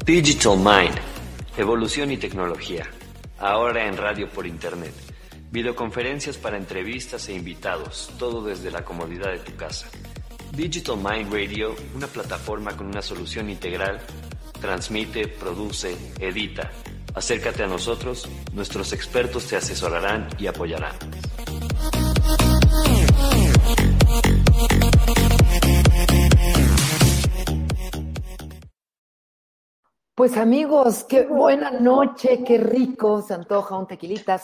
Digital Mind, evolución y tecnología. Ahora en radio por internet. Videoconferencias para entrevistas e invitados, todo desde la comodidad de tu casa. Digital Mind Radio, una plataforma con una solución integral, transmite, produce, edita. Acércate a nosotros, nuestros expertos te asesorarán y apoyarán. Pues amigos, qué buena noche, qué rico, se antoja un tequilita,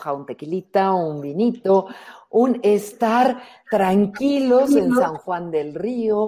un vinito, un estar tranquilos en San Juan del Río,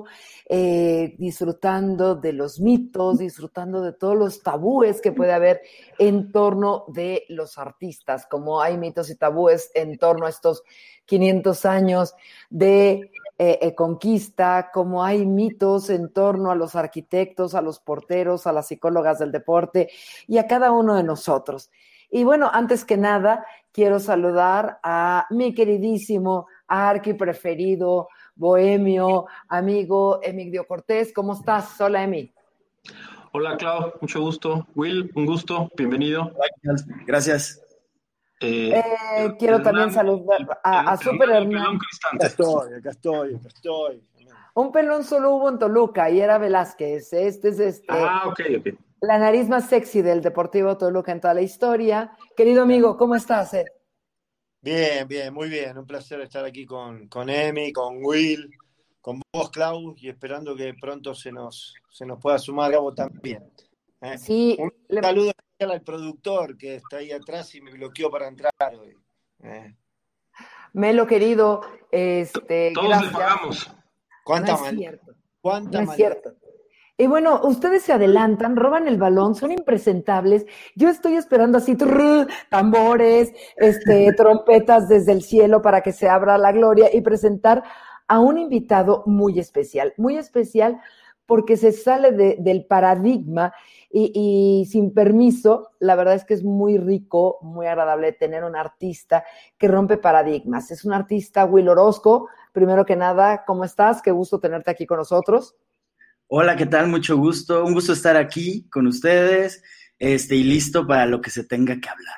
disfrutando de los mitos, disfrutando de todos los tabúes que puede haber en torno de los artistas, como hay mitos y tabúes en torno a estos 500 años de conquista, como hay mitos en torno a los arquitectos, a los porteros, a las psicólogas del deporte y a cada uno de nosotros. Y bueno, antes que nada, quiero saludar a mi queridísimo arqui preferido, bohemio, amigo Emigdio Cortés. ¿Cómo estás? Hola, Emi. Hola, Clau, mucho gusto. Will, un gusto, bienvenido. Gracias. Quiero también saludar a Super Hernán. Acá estoy. Un pelón solo hubo en Toluca y era Velázquez. Este es ok. La nariz más sexy del Deportivo Toluca en toda la historia. Querido amigo, ¿cómo estás? Bien, muy bien. Un placer estar aquí con Emi, con Will, con vos, Clau, y esperando que pronto se nos pueda sumar Gabo también. Sí. Un saludo especial al productor que está ahí atrás y me bloqueó para entrar hoy. Melo, querido, todos gracias. le pagamos. No es cierto. Y bueno, ustedes se adelantan, roban el balón, son impresentables. Yo estoy esperando así, tambores, trompetas desde el cielo para que se abra la gloria y presentar a un invitado muy especial porque se sale del paradigma y sin permiso, la verdad es que es muy rico, muy agradable tener un artista que rompe paradigmas. Es un artista, Will Orozco. Primero que nada, ¿cómo estás? Qué gusto tenerte aquí con nosotros. Hola, ¿qué tal? Mucho gusto. Un gusto estar aquí con ustedes, y listo para lo que se tenga que hablar.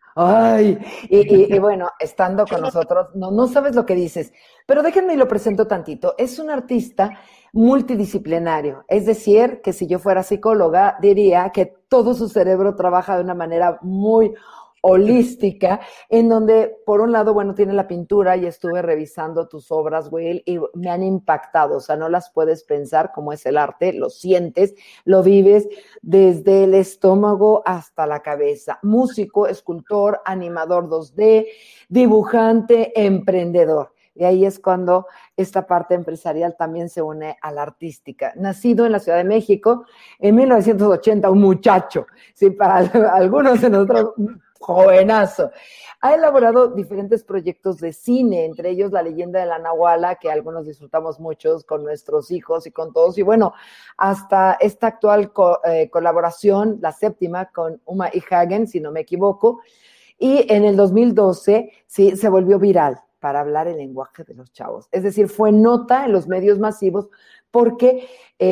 Ay, y bueno, estando con nosotros, no sabes lo que dices, pero déjenme y lo presento tantito. Es un artista multidisciplinario, es decir, que si yo fuera psicóloga, diría que todo su cerebro trabaja de una manera muy holística, en donde, por un lado, bueno, tiene la pintura y estuve revisando tus obras, Will, y me han impactado, o sea, no las puedes pensar como es el arte, lo sientes, lo vives desde el estómago hasta la cabeza. Músico, escultor, animador 2D, dibujante, emprendedor. Y ahí es cuando esta parte empresarial también se une a la artística. Nacido en la Ciudad de México en 1980, un muchacho, sí, para algunos de nosotros, jovenazo. Ha elaborado diferentes proyectos de cine, entre ellos La leyenda de la Nahuala, que algunos disfrutamos muchos con nuestros hijos y con todos, y bueno, hasta esta actual colaboración, la 7ª, con Uma y Hagen, si no me equivoco, y en el 2012 sí, se volvió viral para hablar el lenguaje de los chavos. Es decir, fue nota en los medios masivos porque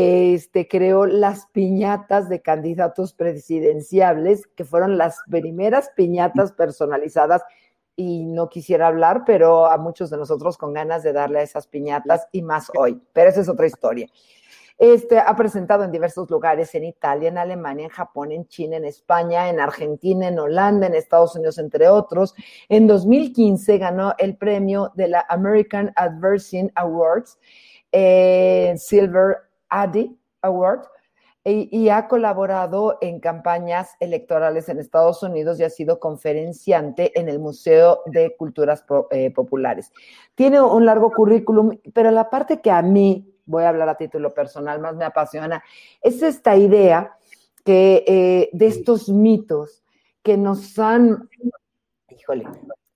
creó las piñatas de candidatos presidenciables, que fueron las primeras piñatas personalizadas, y no quisiera hablar, pero a muchos de nosotros con ganas de darle a esas piñatas, y más hoy, pero esa es otra historia. Ha presentado en diversos lugares, en Italia, en Alemania, en Japón, en China, en España, en Argentina, en Holanda, en Estados Unidos, entre otros. En 2015 ganó el premio de la American Advertising Awards, Silver Addy Award, y ha colaborado en campañas electorales en Estados Unidos y ha sido conferenciante en el Museo de Culturas Populares. Tiene un largo currículum, pero la parte que a mí, voy a hablar a título personal, más me apasiona, es esta idea que de estos mitos que nos han, híjole,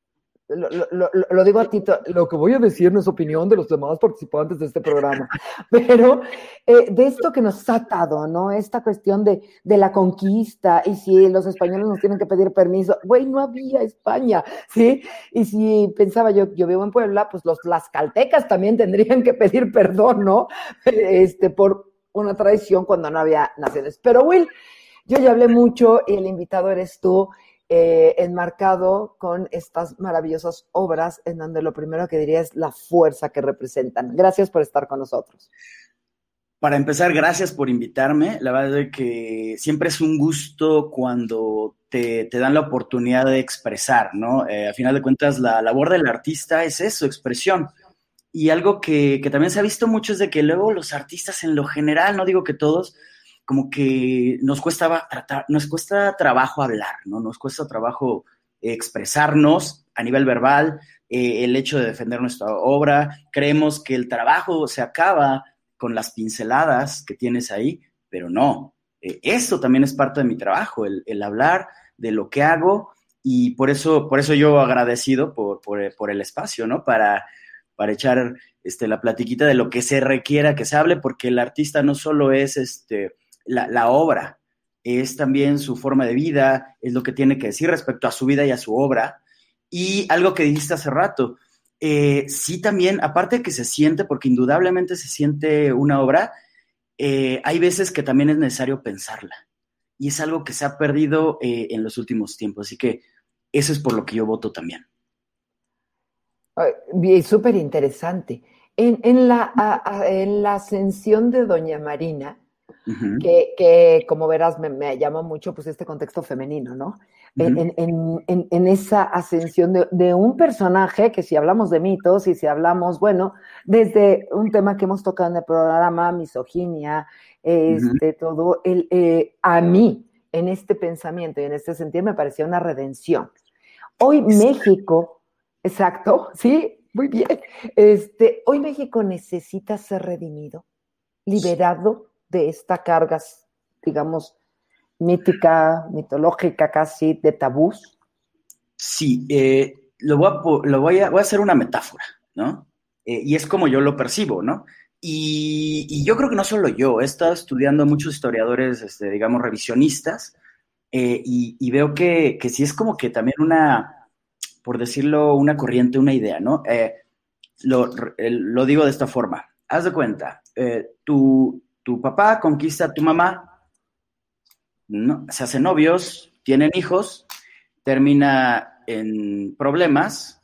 lo digo a ti, lo que voy a decir no es opinión de los demás participantes de este programa, pero de esto que nos ha atado, ¿no? Esta cuestión de la conquista, y si los españoles nos tienen que pedir permiso, güey, no había España, ¿sí? Y si pensaba yo vivo en Puebla, pues los tlaxcaltecas también tendrían que pedir perdón, ¿no? Por una traición cuando no había naciones. Pero Will, Yo ya hablé mucho y el invitado eres tú, enmarcado con estas maravillosas obras en donde lo primero que diría es la fuerza que representan. Gracias por estar con nosotros. Para empezar, gracias por invitarme. La verdad es que siempre es un gusto cuando te dan la oportunidad de expresar, ¿no? A final de cuentas, la labor del artista es eso, expresión. Y algo que también se ha visto mucho es de que luego los artistas en lo general, no digo que todos, como que nos cuesta trabajo hablar, ¿no? Nos cuesta trabajo expresarnos a nivel verbal, el hecho de defender nuestra obra. Creemos que el trabajo se acaba con las pinceladas que tienes ahí, pero no. Eso también es parte de mi trabajo, el hablar de lo que hago, y por eso yo agradecido por el espacio, ¿no? Para echar la platiquita de lo que se requiera que se hable, porque el artista no solo es la obra, es también su forma de vida, es lo que tiene que decir respecto a su vida y a su obra. Y algo que dijiste hace rato, sí también, aparte de que se siente, porque indudablemente se siente una obra, hay veces que también es necesario pensarla. Y es algo que se ha perdido en los últimos tiempos. Así que eso es por lo que yo voto también. Súper interesante. En la ascensión de Doña Marina, uh-huh, que como verás me llamó mucho pues este contexto femenino, ¿no? Uh-huh. En esa ascensión de un personaje que, si hablamos de mitos y si hablamos, bueno, desde un tema que hemos tocado en el programa, misoginia, uh-huh, todo, a mí, en este pensamiento y en este sentido, me parecía una redención. Hoy México, exacto, sí, muy bien. Hoy México necesita ser redimido, liberado de esta carga, digamos, mítica, mitológica, casi de tabús. Sí, voy a hacer una metáfora, ¿no? Y es como yo lo percibo, ¿no? Y yo creo que no solo yo, he estado estudiando a muchos historiadores, digamos, revisionistas, y veo que sí es como que también por decirlo, una corriente, una idea, ¿no? Lo digo de esta forma. Haz de cuenta, tu papá conquista a tu mamá, ¿no? Se hacen novios, tienen hijos, termina en problemas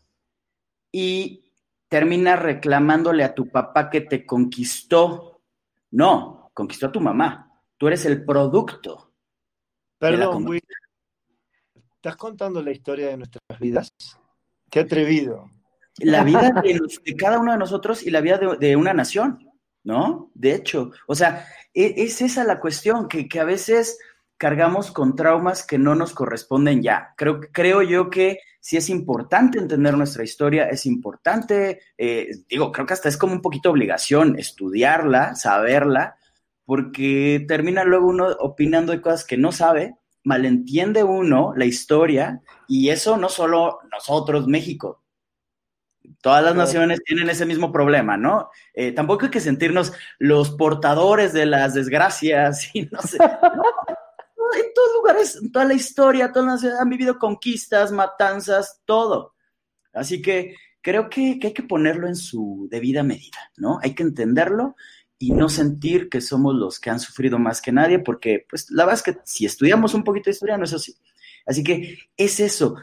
y termina reclamándole a tu papá que te conquistó. No, conquistó a tu mamá. Tú eres el producto. Perdón, Will, ¿estás contando la historia de nuestras vidas? ¡Qué atrevido! La vida de cada uno de nosotros y la vida de una nación, ¿no? De hecho, o sea, es esa la cuestión, que a veces cargamos con traumas que no nos corresponden ya. Creo yo que sí es importante entender nuestra historia, es importante, creo que hasta es como un poquito obligación estudiarla, saberla, porque termina luego uno opinando de cosas que no sabe, malentiende uno la historia, y eso no solo nosotros, México. Todas las naciones tienen ese mismo problema, ¿no? Tampoco hay que sentirnos los portadores de las desgracias y no sé. No, en todos lugares, en toda la historia, todas las naciones han vivido conquistas, matanzas, todo. Así que creo que hay que ponerlo en su debida medida, ¿no? Hay que entenderlo y no sentir que somos los que han sufrido más que nadie, porque pues la verdad es que si estudiamos un poquito de historia no es así. Así que es eso.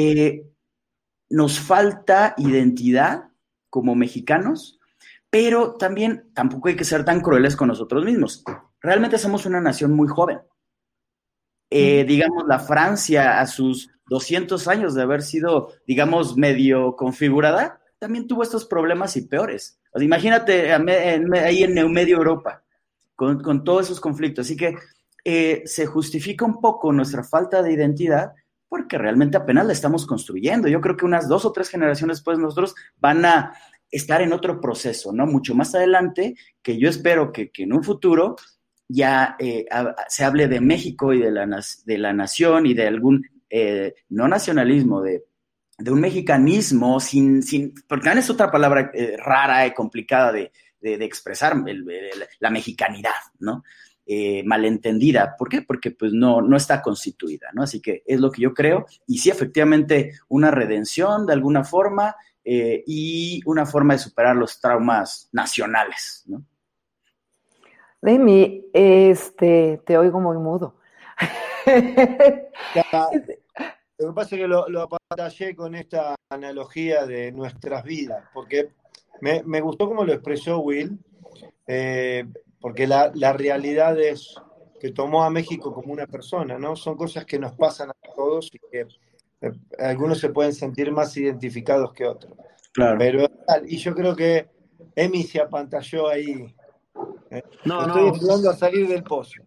Nos falta identidad como mexicanos, pero también tampoco hay que ser tan crueles con nosotros mismos. Realmente somos una nación muy joven. Digamos, la Francia, a sus 200 años de haber sido, digamos, medio configurada, también tuvo estos problemas y peores. O sea, imagínate ahí en medio Europa, con todos esos conflictos. Así que se justifica un poco nuestra falta de identidad, porque realmente apenas la estamos construyendo. Yo creo que unas 2 o 3 generaciones después nosotros van a estar en otro proceso, ¿no? Mucho más adelante, que yo espero que en un futuro ya se hable de México y de la nación y de algún no nacionalismo, de un mexicanismo porque es otra palabra rara y complicada de expresar la mexicanidad, ¿no? Malentendida. ¿Por qué? Porque pues no está constituida, ¿no? Así que es lo que yo creo, y sí, efectivamente, una redención de alguna forma y una forma de superar los traumas nacionales, ¿no? Demi, te oigo muy mudo. Lo que pasa es que lo apantallé con esta analogía de nuestras vidas, porque me gustó cómo lo expresó Will, porque la realidad es que tomó a México como una persona, ¿no? Son cosas que nos pasan a todos y que algunos se pueden sentir más identificados que otros. Claro. Pero, y yo creo que Emi se apantalló ahí. Estoy ayudando a salir del pozo.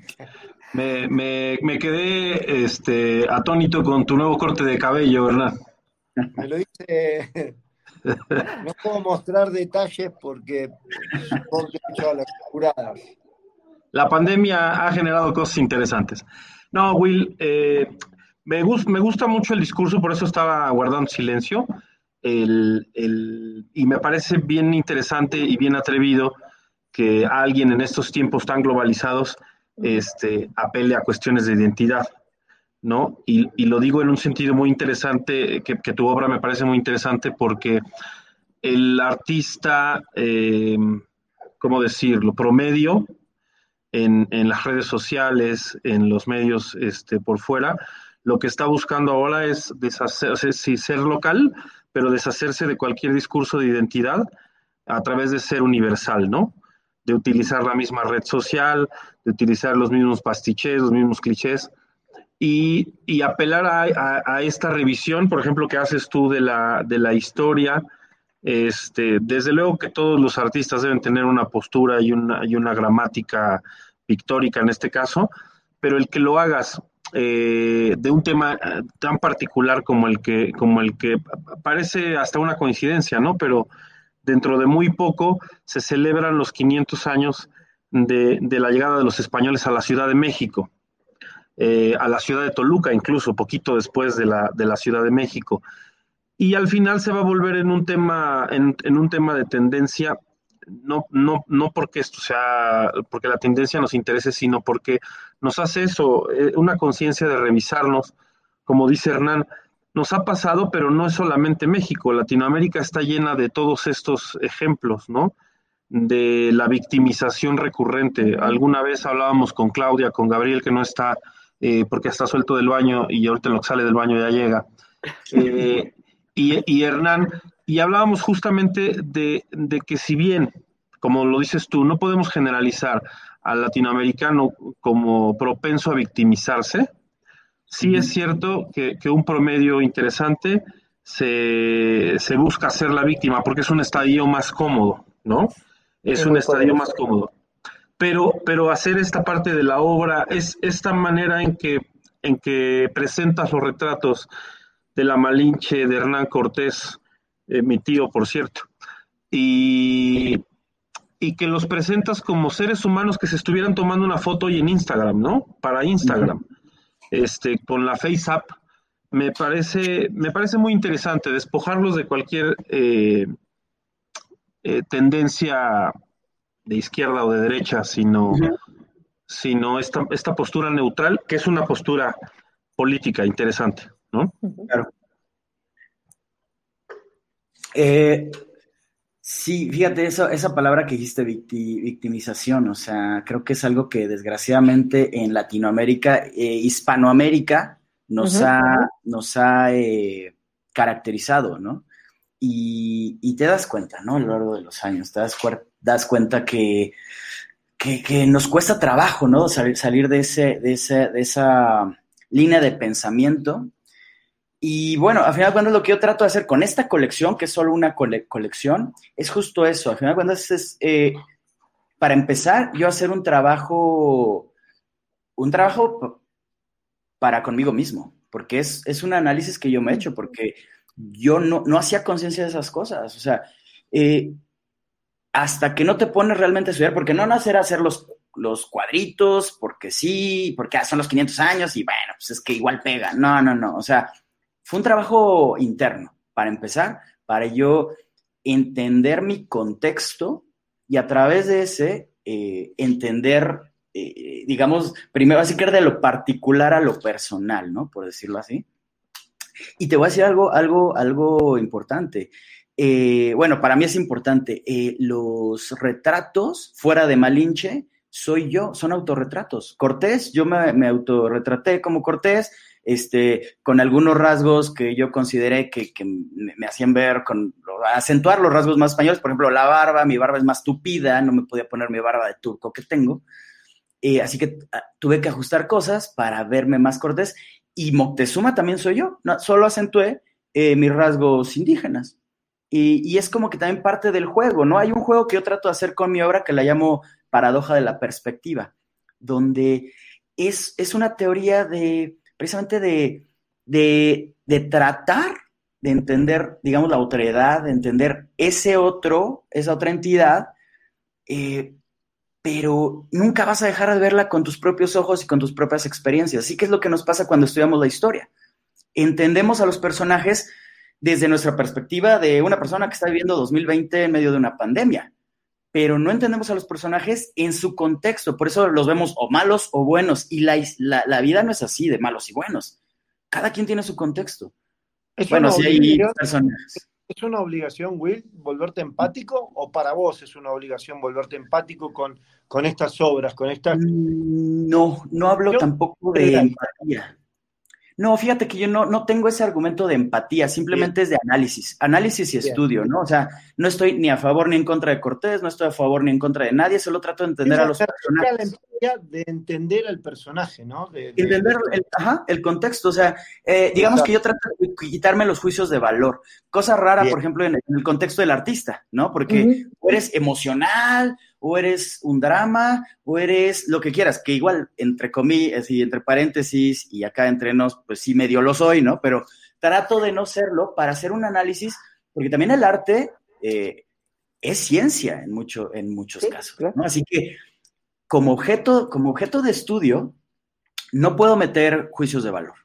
Me quedé atónito con tu nuevo corte de cabello, ¿verdad? Me lo hice. No puedo mostrar detalles porque supongo que he hecho a las curadas. La pandemia ha generado cosas interesantes. No, Will, me gusta mucho el discurso, por eso estaba guardando silencio. Y me parece bien interesante y bien atrevido que alguien en estos tiempos tan globalizados apele a cuestiones de identidad, ¿no? Y lo digo en un sentido muy interesante, que tu obra me parece muy interesante porque el artista, ¿cómo decirlo?, promedio en las redes sociales, en los medios por fuera, lo que está buscando ahora es deshacerse, sí, ser local, pero deshacerse de cualquier discurso de identidad a través de ser universal, ¿no? De utilizar la misma red social, de utilizar los mismos pastichés, los mismos clichés, y apelar a esta revisión, por ejemplo, que haces tú de la historia. Desde luego que todos los artistas deben tener una postura y una gramática pictórica en este caso, pero el que lo hagas de un tema tan particular como el que parece hasta una coincidencia, ¿no? Pero dentro de muy poco se celebran los 500 años de la llegada de los españoles a la Ciudad de México, a la ciudad de Toluca, incluso poquito después de la Ciudad de México. Y al final se va a volver en un tema de tendencia, no porque esto sea, porque la tendencia nos interese, sino porque nos hace eso, una conciencia de revisarnos, como dice Hernán, nos ha pasado, pero no es solamente México, Latinoamérica está llena de todos estos ejemplos, ¿no? De la victimización recurrente. Alguna vez hablábamos con Claudia, con Gabriel, que no está, porque está suelto del baño y ahorita en lo que sale del baño ya llega. Y Hernán, y hablábamos justamente de que si bien, como lo dices tú, no podemos generalizar al latinoamericano como propenso a victimizarse, sí es cierto que un promedio interesante se busca ser la víctima porque es un estadio más cómodo, ¿no? Es un estadio más cómodo. Pero hacer esta parte de la obra es esta manera en que presentas los retratos de la Malinche, de Hernán Cortés, mi tío, por cierto, y que los presentas como seres humanos que se estuvieran tomando una foto y en Instagram, ¿no? Para Instagram, con la Face App, me parece muy interesante despojarlos de cualquier tendencia de izquierda o de derecha, sino esta postura neutral, que es una postura política interesante, ¿no? Claro. Sí, fíjate, esa palabra que dijiste, victimización, o sea, creo que es algo que desgraciadamente en Latinoamérica, Hispanoamérica, nos ha caracterizado, ¿no? Y te das cuenta, ¿no? A lo largo de los años, te das cuenta que nos cuesta trabajo, ¿no? Salir de esa línea de pensamiento. Y bueno, al final de cuentas lo que yo trato de hacer con esta colección, que es solo una colección, es justo eso. Al final de cuentas es, para empezar, yo hacer un trabajo para conmigo mismo, porque es un análisis que yo me he hecho, porque yo no hacía conciencia de esas cosas. O sea, hasta que no te pones realmente a estudiar, porque no nacer a hacer los cuadritos, porque sí, porque son los 500 años y bueno, pues es que igual pega. No, o sea, fue un trabajo interno, para empezar, para yo entender mi contexto y a través de ese entender, digamos, primero así que de lo particular a lo personal, ¿no? Por decirlo así. Y te voy a decir algo importante. Bueno, para mí es importante. Los retratos fuera de Malinche soy yo, son autorretratos. Cortés, yo me autorretraté como Cortés, con algunos rasgos que yo consideré que me hacían ver, acentuar los rasgos más españoles, por ejemplo, la barba, mi barba es más tupida, no me podía poner mi barba de turco que tengo, así que tuve que ajustar cosas para verme más Cortés, y Moctezuma también soy yo, no, solo acentué mis rasgos indígenas. Y es como que también parte del juego, ¿no? Hay un juego que yo trato de hacer con mi obra que la llamo paradoja de la perspectiva, donde es una teoría precisamente de tratar de entender, digamos, la otredad, de entender esa otra entidad, pero nunca vas a dejar de verla con tus propios ojos y con tus propias experiencias. Así que es lo que nos pasa cuando estudiamos la historia. Entendemos a los personajes desde nuestra perspectiva de una persona que está viviendo 2020 en medio de una pandemia, pero no entendemos a los personajes en su contexto, por eso los vemos o malos o buenos, y la vida no es así de malos y buenos, cada quien tiene su contexto. Bueno, sí hay personajes. ¿Es una obligación, Will, volverte empático, o para vos es una obligación volverte empático con estas obras, con estas... No hablo tampoco de empatía. No, fíjate que yo no tengo ese argumento de empatía, simplemente es de análisis y estudio, ¿no? O sea, no estoy ni a favor ni en contra de Cortés, no estoy a favor ni en contra de nadie, solo trato de entender a los personajes. La empatía de entender al personaje, ¿no? Entender el contexto, o sea, digamos que yo trato de quitarme los juicios de valor, cosa rara, por ejemplo, en el contexto del artista, ¿no? Porque o eres emocional, o eres un drama, o eres lo que quieras, que igual, entre comillas y entre paréntesis, y acá entre nos, pues sí medio lo soy, ¿no? Pero trato de no serlo para hacer un análisis, porque también el arte es ciencia en muchos casos, ¿no? Así que como objeto de estudio, no puedo meter juicios de valor.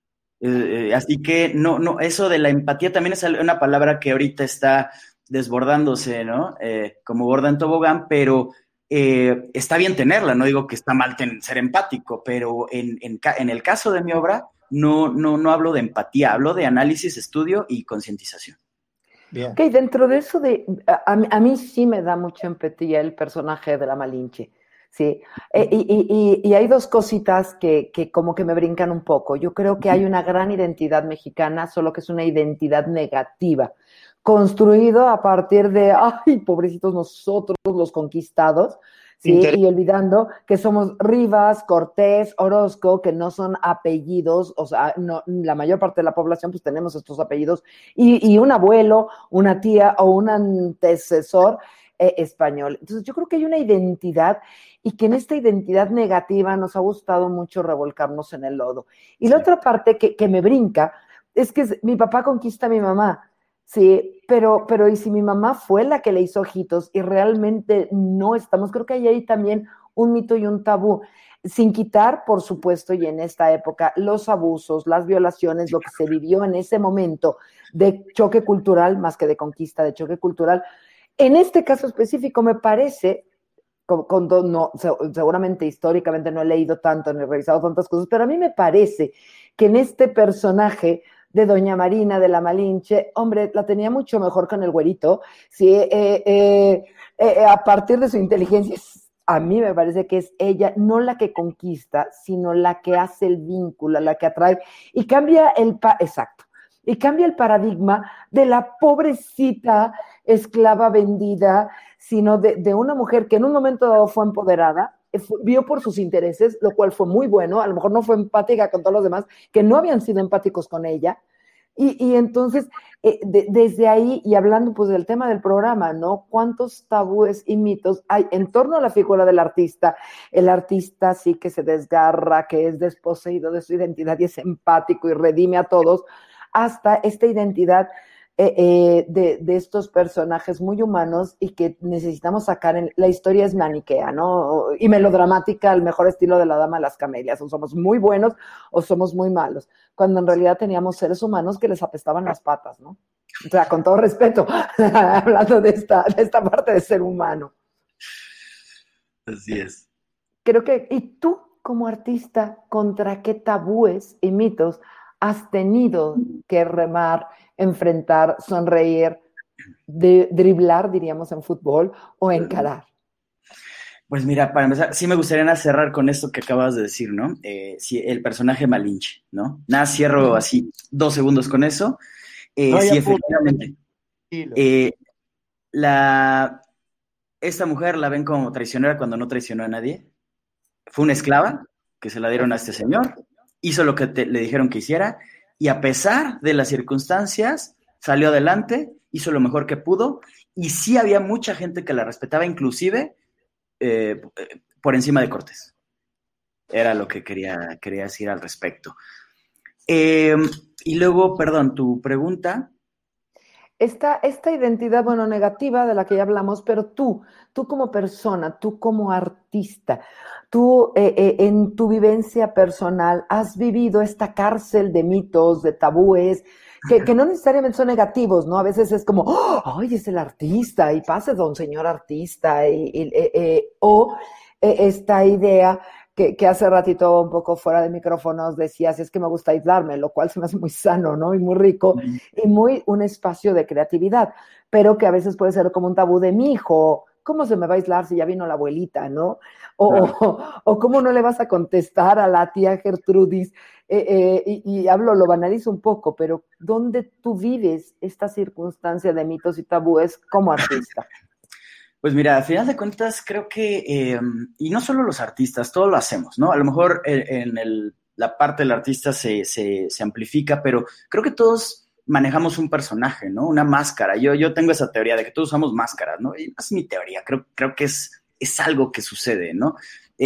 Así que no, eso de la empatía también es una palabra que ahorita está desbordándose, ¿no? Como gorda en tobogán, pero está bien tenerla, no digo que está mal ser empático, pero en el caso de mi obra no hablo de empatía, hablo de análisis, estudio y concientización. Bien. Ok, dentro de eso a mí sí me da mucha empatía el personaje de la Malinche, ¿sí? Y hay dos cositas que como que me brincan un poco. Yo creo que hay una gran identidad mexicana, solo que es una identidad negativa, construido a partir de, ay, pobrecitos nosotros, los conquistados, ¿sí? Y olvidando que somos Rivas, Cortés, Orozco, que no son apellidos, o sea, no, la mayor parte de la población pues tenemos estos apellidos, y un abuelo, una tía o un antecesor español. Entonces yo creo que hay una identidad, y que en esta identidad negativa nos ha gustado mucho revolcarnos en el lodo. Y la otra parte que me brinca es que mi papá conquista a mi mamá, sí, pero ¿y si mi mamá fue la que le hizo ojitos y realmente no estamos? Creo que hay ahí también un mito y un tabú, sin quitar, por supuesto, y en esta época, los abusos, las violaciones, lo que se vivió en ese momento de choque cultural, más que de conquista, de choque cultural. En este caso específico me parece, seguramente históricamente no he leído tanto ni he revisado tantas cosas, pero a mí me parece que en este personaje de Doña Marina de la Malinche, hombre, la tenía mucho mejor con el güerito, ¿sí? A partir de su inteligencia, a mí me parece que es ella, no la que conquista, sino la que hace el vínculo, la que atrae, y cambia y cambia el paradigma de la pobrecita esclava vendida, sino de una mujer que en un momento dado fue empoderada, vio por sus intereses, lo cual fue muy bueno, a lo mejor no fue empática con todos los demás, que no habían sido empáticos con ella, y entonces, desde ahí, y hablando pues del tema del programa, ¿no? ¿Cuántos tabúes y mitos hay en torno a la figura del artista? El artista sí que se desgarra, que es desposeído de su identidad y es empático y redime a todos, hasta esta identidad de estos personajes muy humanos y que necesitamos sacar. La historia es maniquea, ¿no? Y melodramática, al mejor estilo de la Dama de las Camelias, o somos muy buenos o somos muy malos, cuando en realidad teníamos seres humanos que les apestaban las patas, ¿no? O sea, con todo respeto, hablando de esta parte de ser humano. Así es. Creo que, ¿y tú como artista, contra qué tabúes y mitos has tenido que remar, enfrentar, sonreír, driblar, diríamos en fútbol, o encarar? Pues mira, para empezar, sí me gustaría cerrar con esto que acabas de decir, ¿no? Sí, el personaje Malinche, ¿no? Nada, cierro así 2 segundos con eso. No hay Sí, apuro, efectivamente. tranquilo. Esta mujer la ven como traicionera cuando no traicionó a nadie. Fue una esclava que se la dieron a este señor, hizo lo que le dijeron que hiciera, y a pesar de las circunstancias, salió adelante, hizo lo mejor que pudo, y sí había mucha gente que la respetaba, inclusive por encima de Cortés. Era lo que quería decir al respecto. Y luego, perdón, tu pregunta. Esta identidad, bueno, negativa de la que ya hablamos, pero tú como persona, tú como artista, tú en tu vivencia personal has vivido esta cárcel de mitos, de tabúes, que no necesariamente son negativos, ¿no? A veces es como, ¡oh, ay, es el artista! Y pase don señor artista, o esta idea que hace ratito, un poco fuera de micrófonos, decías, es que me gusta aislarme, lo cual se me hace muy sano, ¿no? Y muy rico, y muy un espacio de creatividad, pero que a veces puede ser como un tabú de mi hijo, ¿cómo se me va a aislar si ya vino la abuelita, no? O cómo no le vas a contestar a la tía Gertrudis, y hablo, lo banalizo un poco, pero ¿dónde tú vives esta circunstancia de mitos y tabúes como artista? Pues mira, a final de cuentas creo que, y no solo los artistas, todos lo hacemos, ¿no? A lo mejor la parte del artista se amplifica, pero creo que todos manejamos un personaje, ¿no? Una máscara. Yo tengo esa teoría de que todos usamos máscaras, ¿no? Y no es mi teoría, creo que es algo que sucede, ¿no?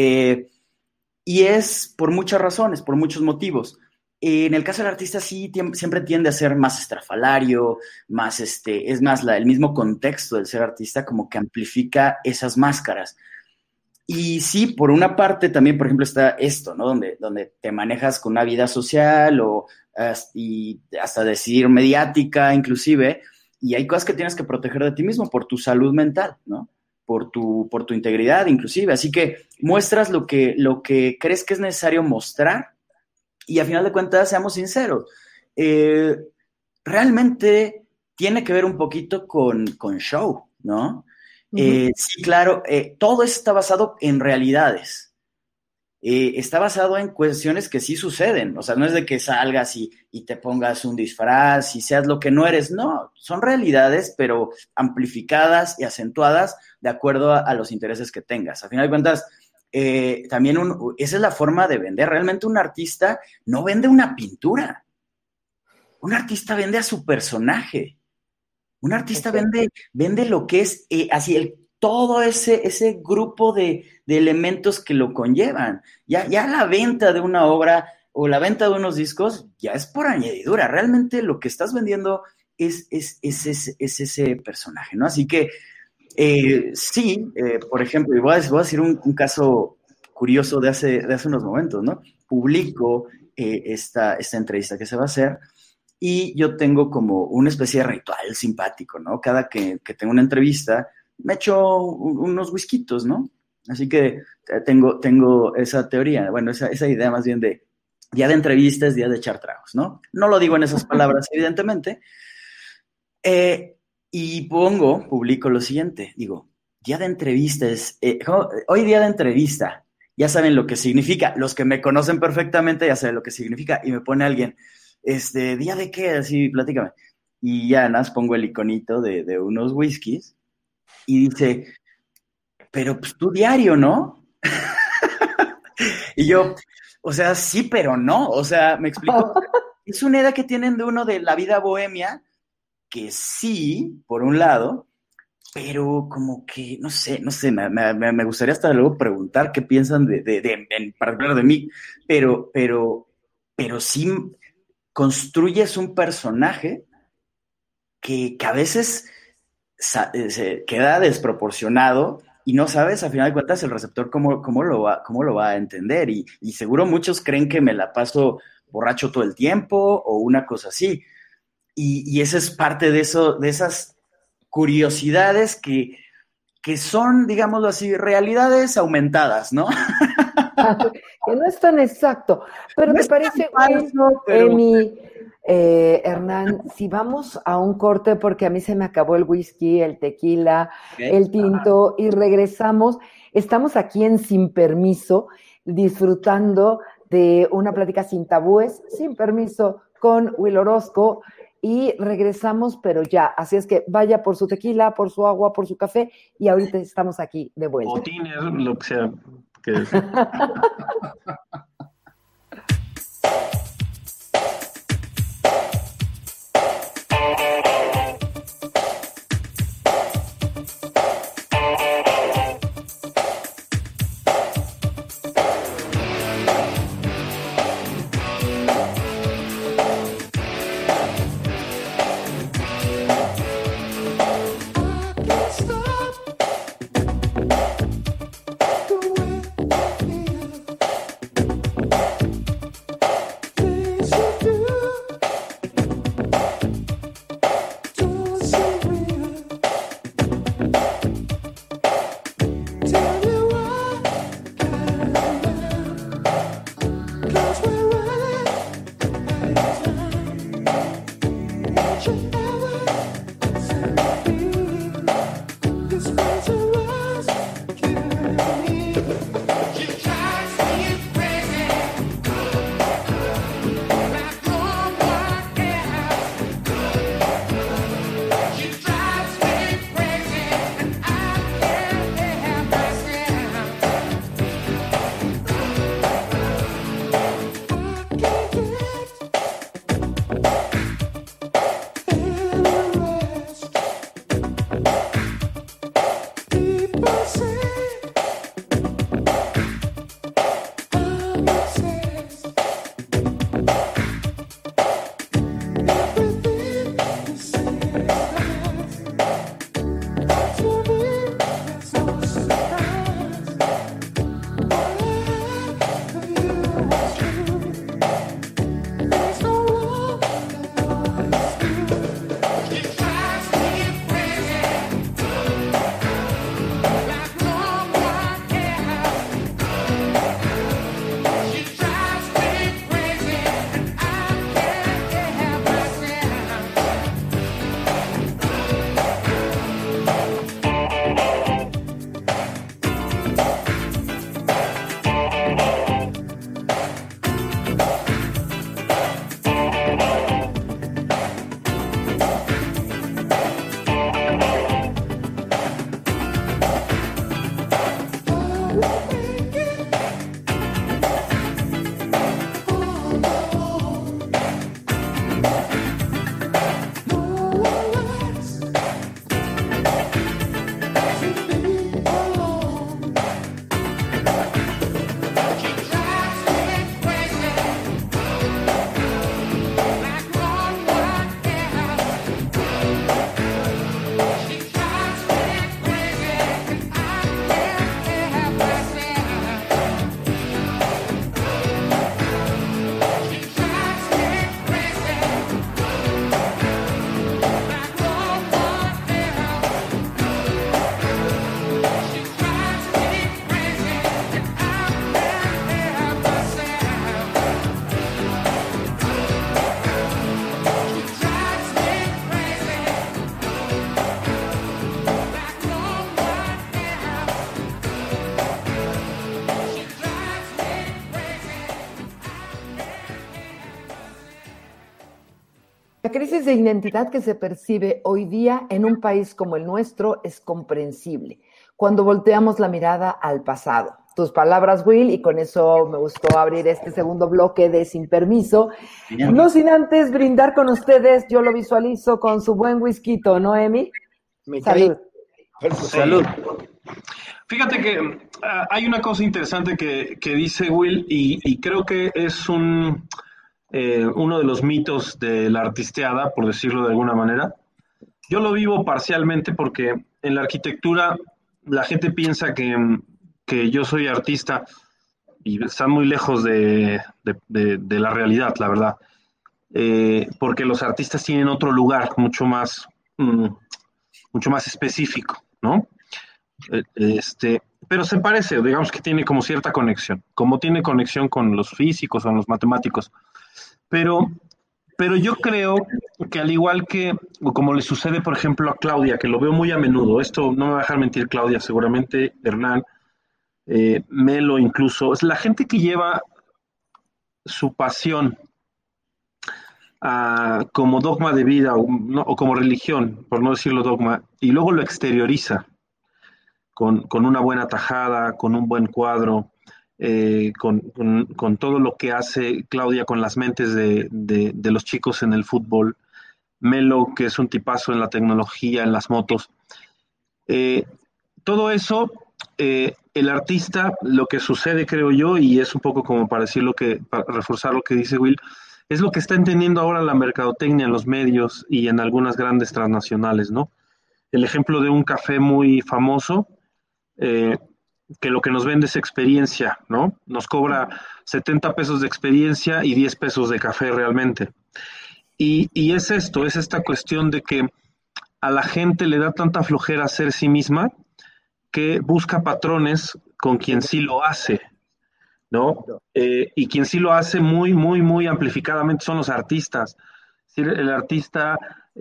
Y es por muchas razones, por muchos motivos. En el caso del artista sí siempre tiende a ser más estrafalario, más es más el mismo contexto del ser artista como que amplifica esas máscaras. Y sí, por una parte también, por ejemplo, está esto, ¿no? Donde te manejas con una vida social y hasta decidir mediática inclusive, y hay cosas que tienes que proteger de ti mismo por tu salud mental, ¿no? Por tu integridad inclusive. Así que muestras lo que crees que es necesario mostrar. Y a final de cuentas, seamos sinceros, realmente tiene que ver un poquito con show, ¿no? Uh-huh. Sí, claro, todo está basado en realidades. Está basado en cuestiones que sí suceden. O sea, no es de que salgas y te pongas un disfraz y seas lo que no eres. No, son realidades, pero amplificadas y acentuadas de acuerdo a los intereses que tengas. A final de cuentas, también esa es la forma de vender. Realmente un artista no vende una pintura. Un artista vende a su personaje. Un artista vende lo que es así todo ese grupo de elementos que lo conllevan. Ya la venta de una obra o la venta de unos discos ya es por añadidura. Realmente lo que estás vendiendo es ese personaje, ¿no? Así que sí, por ejemplo, y voy a decir un caso curioso de hace unos momentos, ¿no? Publico esta entrevista que se va a hacer y yo tengo como una especie de ritual simpático, ¿no? Cada que tengo una entrevista, me echo unos whiskitos, ¿no? Así que tengo esa teoría, bueno, esa idea más bien de día de entrevistas, día de echar tragos, ¿no? No lo digo en esas palabras, evidentemente. Y publico lo siguiente, digo, día de entrevistas, hoy día de entrevista, ya saben lo que significa, los que me conocen perfectamente ya saben lo que significa, y me pone alguien, ¿día de qué? Así, platícame. Y ya nada más pongo el iconito de unos whiskies, y dice, pero pues tu diario, ¿no? Y yo, o sea, sí, pero no, o sea, me explico, es una idea que tienen de uno de la vida bohemia, que sí, por un lado, pero como que, no sé, me gustaría hasta luego preguntar qué piensan en particular de mí, pero sí construyes un personaje que a veces se queda desproporcionado y no sabes, a final de cuentas, el receptor cómo lo va a entender, y seguro muchos creen que me la paso borracho todo el tiempo o una cosa así. Y esa es parte de esas curiosidades que son, digámoslo así, realidades aumentadas, ¿no? Que no es tan exacto, pero no me parece, Emi, Hernán, si vamos a un corte, porque a mí se me acabó el whisky, el tequila, el tinto, y regresamos. Estamos aquí en Sin Permiso, disfrutando de una plática sin tabúes, sin permiso, con Will Orozco, y regresamos, pero ya. Así es que vaya por su tequila, por su agua, por su café, y ahorita estamos aquí de vuelta. O tiner, lo que sea. Que... La crisis de identidad que se percibe hoy día en un país como el nuestro es comprensible cuando volteamos la mirada al pasado. Tus palabras, Will, y con eso me gustó abrir este segundo bloque de Sin Permiso. Bien. No sin antes brindar con ustedes, yo lo visualizo con su buen whisky, ¿no, Emi? Salud. Salud. Fíjate que hay una cosa interesante que dice Will y creo que es uno de los mitos de la artisteada, por decirlo de alguna manera. Yo lo vivo parcialmente porque en la arquitectura la gente piensa que yo soy artista y está muy lejos de la realidad, la verdad. Porque los artistas tienen otro lugar mucho más específico, ¿no? Pero se parece, digamos que tiene como cierta conexión, como tiene conexión con los físicos o los matemáticos. Pero Pero yo creo que al igual que, o como le sucede, por ejemplo, a Claudia, que lo veo muy a menudo, esto no me va a dejar mentir Claudia, seguramente Hernán, Melo incluso, es la gente que lleva su pasión como dogma de vida no, o como religión, por no decirlo dogma, y luego lo exterioriza con una buena tajada, con un buen cuadro, con todo lo que hace Claudia con las mentes de los chicos en el fútbol, Melo, que es un tipazo en la tecnología, en las motos. Eh, Todo eso, el artista, lo que sucede, creo yo, y es un poco como para decir para reforzar lo que dice Will, es lo que está entendiendo ahora la mercadotecnia en los medios y en algunas grandes transnacionales, ¿no? El ejemplo de un café muy famoso, eh, que lo que nos vende es experiencia, ¿no? Nos cobra 70 pesos de experiencia y 10 pesos de café realmente. Y es esto, es esta cuestión de que a la gente le da tanta flojera ser sí misma que busca patrones con quien sí lo hace, ¿no? Y quien sí lo hace muy, muy, muy amplificadamente son los artistas. Es decir, el artista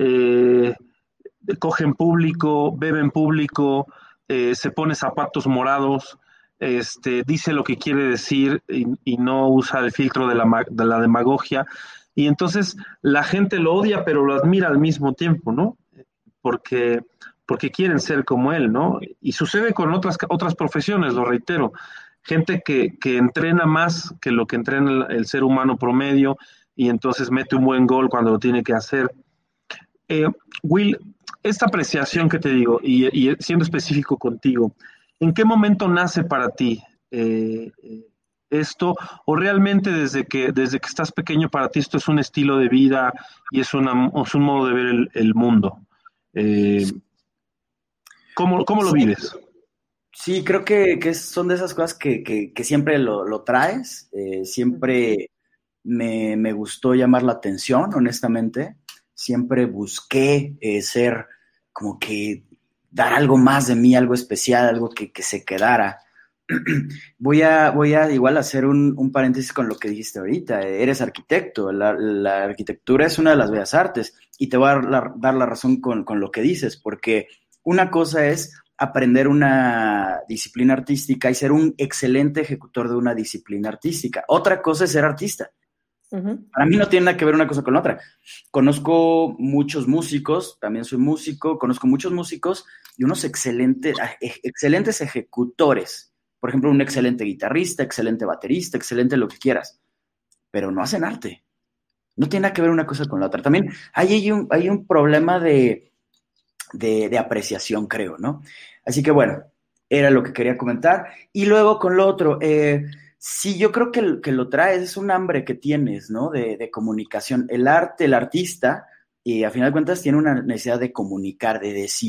coge en público, bebe en público, se pone zapatos morados, dice lo que quiere decir y no usa el filtro de la demagogia. Y entonces la gente lo odia, pero lo admira al mismo tiempo, ¿no? Porque, porque quieren ser como él, ¿no? Y sucede con otras profesiones, lo reitero. Gente que entrena más que lo que entrena el ser humano promedio y entonces mete un buen gol cuando lo tiene que hacer. Eh, Will, esta apreciación que te digo, y siendo específico contigo, ¿en qué momento nace para ti esto? ¿O realmente desde que estás pequeño para ti esto es un estilo de vida y es un modo de ver el mundo? Eh, ¿Cómo lo vives? Sí, creo que son de esas cosas que siempre lo traes. Siempre me gustó llamar la atención, honestamente. Siempre busqué ser como que dar algo más de mí, algo especial, algo que se quedara. Voy a igual hacer un paréntesis con lo que dijiste ahorita. Eres arquitecto, la arquitectura es una de las bellas artes y te voy a dar la razón con lo que dices, porque una cosa es aprender una disciplina artística y ser un excelente ejecutor de una disciplina artística. Otra cosa es ser artista. Uh-huh. Para mí no tiene nada que ver una cosa con la otra. Conozco muchos músicos, también soy músico, conozco muchos músicos y unos excelentes ejecutores. Por ejemplo, un excelente guitarrista, excelente baterista, excelente lo que quieras, pero no hacen arte. No tiene nada que ver una cosa con la otra. También hay un problema de apreciación, creo, ¿no? Así que bueno, era lo que quería comentar. Y luego con lo otro, sí, yo creo que lo traes, es un hambre que tienes, ¿no? De comunicación. El arte, el artista, y a final de cuentas tiene una necesidad de comunicar, de decir.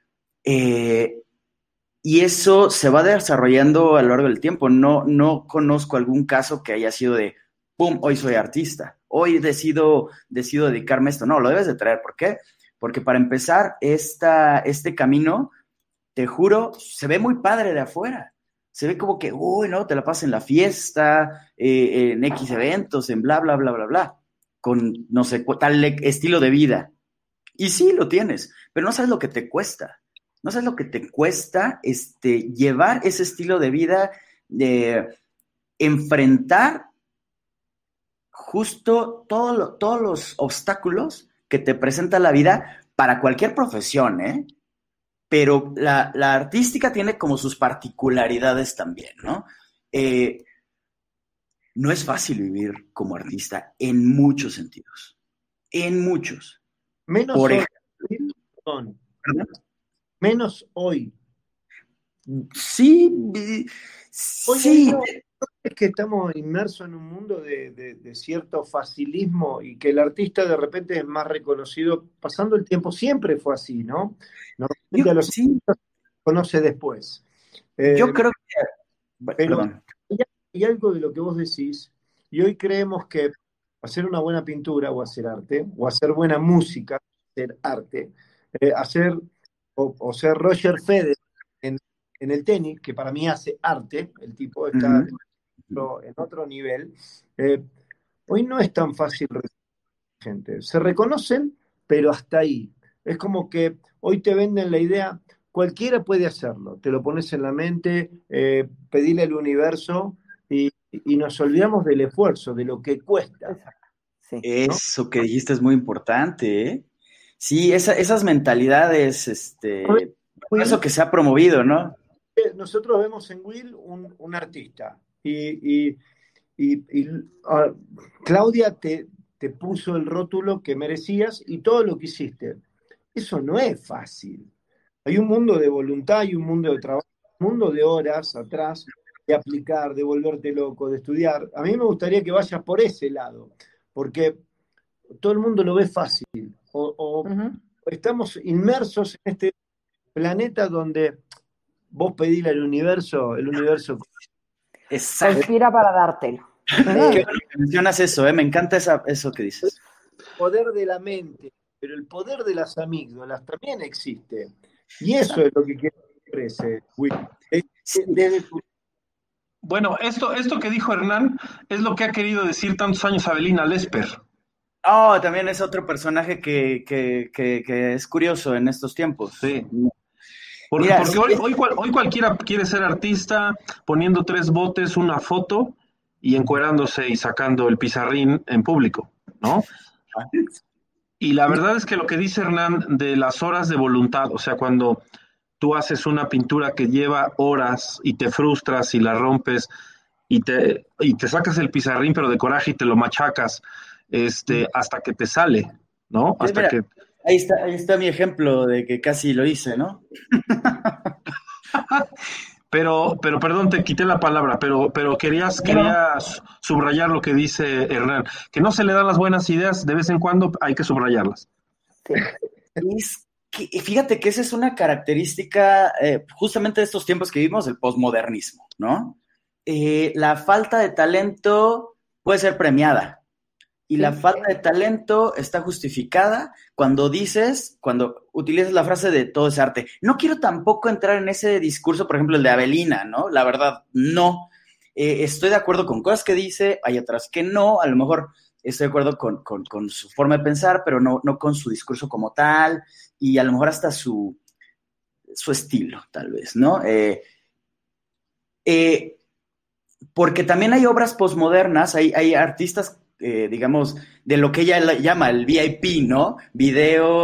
Y eso se va desarrollando a lo largo del tiempo. No conozco algún caso que haya sido de, ¡pum!, hoy soy artista. Hoy decido dedicarme a esto. No, lo debes de traer. ¿Por qué? Porque para empezar, este camino, te juro, se ve muy padre de afuera. Se ve como que, uy, no, te la pasas en la fiesta, en X eventos, en bla, bla, bla, bla, bla, con no sé, tal estilo de vida. Y sí, lo tienes, pero no sabes lo que te cuesta. No sabes lo que te cuesta llevar ese estilo de vida, enfrentar justo todos los obstáculos que te presenta la vida para cualquier profesión, ¿eh? Pero la artística tiene como sus particularidades también, ¿no? No es fácil vivir como artista en muchos sentidos. En muchos. Menos por hoy. ¿Perdón? Menos hoy. Sí, sí. Es que estamos inmersos en un mundo de cierto facilismo y que el artista de repente es más reconocido pasando el tiempo. Siempre fue así, ¿no? Normalmente a los artistas se conoce después. Yo creo que... Pero hay algo de lo que vos decís, y hoy creemos que hacer una buena pintura o hacer arte, o hacer buena música, hacer arte, o ser Roger Federer en el tenis, que para mí hace arte, el tipo está en otro nivel. Hoy no es tan fácil gente. Se reconocen, pero hasta ahí. Es como que hoy te venden la idea, cualquiera puede hacerlo, te lo pones en la mente, pedile al universo y nos olvidamos del esfuerzo, de lo que cuesta. Sí. Eso que dijiste es muy importante, ¿eh? Sí, esas mentalidades, por eso que se ha promovido, ¿no? Nosotros vemos en Will un artista y Claudia te puso el rótulo que merecías y todo lo que hiciste. Eso no es fácil. Hay un mundo de voluntad, hay un mundo de trabajo, un mundo de horas atrás, de aplicar, de volverte loco, de estudiar. A mí me gustaría que vayas por ese lado, porque todo el mundo lo ve fácil. Uh-huh. Estamos inmersos en este planeta donde vos pedile al universo, el universo conspira para dártelo. Qué bueno que mencionas eso, me encanta eso que dices. El poder de la mente, pero el poder de las amígdalas también existe. Y eso es lo que quiero que Will. Bueno, esto que dijo Hernán es lo que ha querido decir tantos años Avelina Lesper. Oh, también es otro personaje que es curioso en estos tiempos. Sí. Porque hoy cualquiera quiere ser artista poniendo 3 botes, una foto y encuerándose y sacando el pizarrín en público, ¿no? Y la verdad es que lo que dice Hernán de las horas de voluntad, o sea, cuando tú haces una pintura que lleva horas y te frustras y la rompes y te sacas el pizarrín pero de coraje y te lo machacas hasta que te sale, ¿no? Hasta que... Ahí está mi ejemplo de que casi lo hice, ¿no? Pero perdón, te quité la palabra, pero querías subrayar lo que dice Hernán, que no se le dan las buenas ideas, de vez en cuando hay que subrayarlas. Sí. Fíjate que esa es una característica justamente de estos tiempos que vivimos, el posmodernismo, ¿no? La falta de talento puede ser premiada. Y la falta de talento está justificada cuando utilizas la frase de todo es arte. No quiero tampoco entrar en ese discurso, por ejemplo, el de Avelina, ¿no? La verdad, no. Estoy de acuerdo con cosas que dice, hay otras que no. A lo mejor estoy de acuerdo con su forma de pensar, pero no con su discurso como tal. Y a lo mejor hasta su estilo, tal vez, ¿no? Porque también hay obras posmodernas, hay artistas digamos, de lo que ella llama el VIP, ¿no? Video,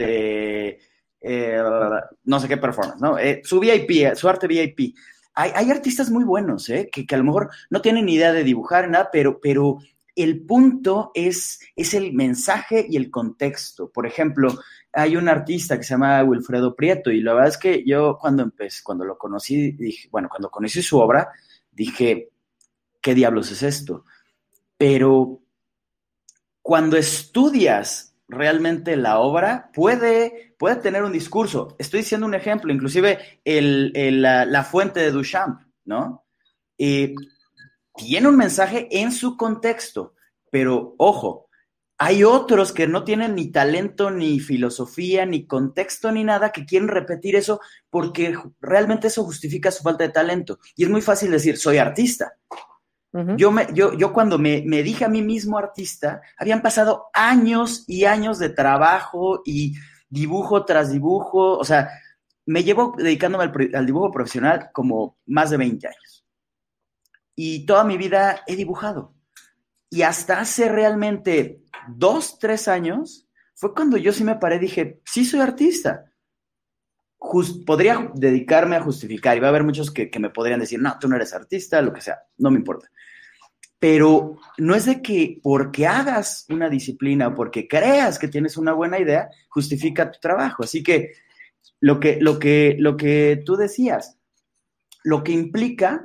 no sé qué performance, ¿no? Su VIP, su arte VIP. Hay artistas muy buenos, que a lo mejor no tienen ni idea de dibujar, nada, pero el punto es el mensaje y el contexto. Por ejemplo, hay un artista que se llama Wilfredo Prieto, y la verdad es que yo cuando lo conocí, cuando conocí su obra, dije, ¿qué diablos es esto? Pero cuando estudias realmente la obra, puede tener un discurso. Estoy diciendo un ejemplo, inclusive la fuente de Duchamp, ¿no? Tiene un mensaje en su contexto, pero ojo, hay otros que no tienen ni talento, ni filosofía, ni contexto, ni nada, que quieren repetir eso porque realmente eso justifica su falta de talento. Y es muy fácil decir, soy artista. Uh-huh. Yo cuando me dije a mí mismo artista, habían pasado años y años de trabajo y dibujo tras dibujo, o sea, me llevo dedicándome al dibujo profesional como más de 20 años. Y toda mi vida he dibujado. Y hasta hace realmente 2, 3 años, fue cuando yo sí me paré y dije, sí soy artista. Podría dedicarme a justificar, y va a haber muchos que me podrían decir, no, tú no eres artista, lo que sea, no me importa. Pero no es de que porque hagas una disciplina o porque creas que tienes una buena idea, justifica tu trabajo. Así que lo que tú decías, lo que implica,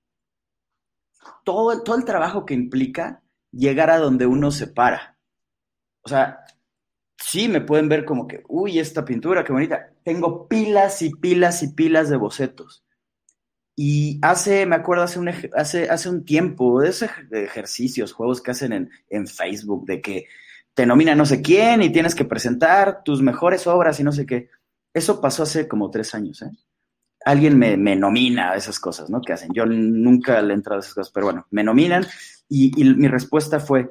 todo el trabajo que implica llegar a donde uno se para. O sea, sí me pueden ver como que, uy, esta pintura, qué bonita. Tengo pilas y pilas y pilas de bocetos. Y me acuerdo hace un tiempo, de esos ejercicios, juegos que hacen en Facebook, de que te nomina no sé quién y tienes que presentar tus mejores obras y no sé qué. Eso pasó hace como 3 años, ¿eh? Alguien me nomina a esas cosas, ¿no? Que hacen. Yo nunca le he entrado a esas cosas, pero bueno, me nominan y mi respuesta fue,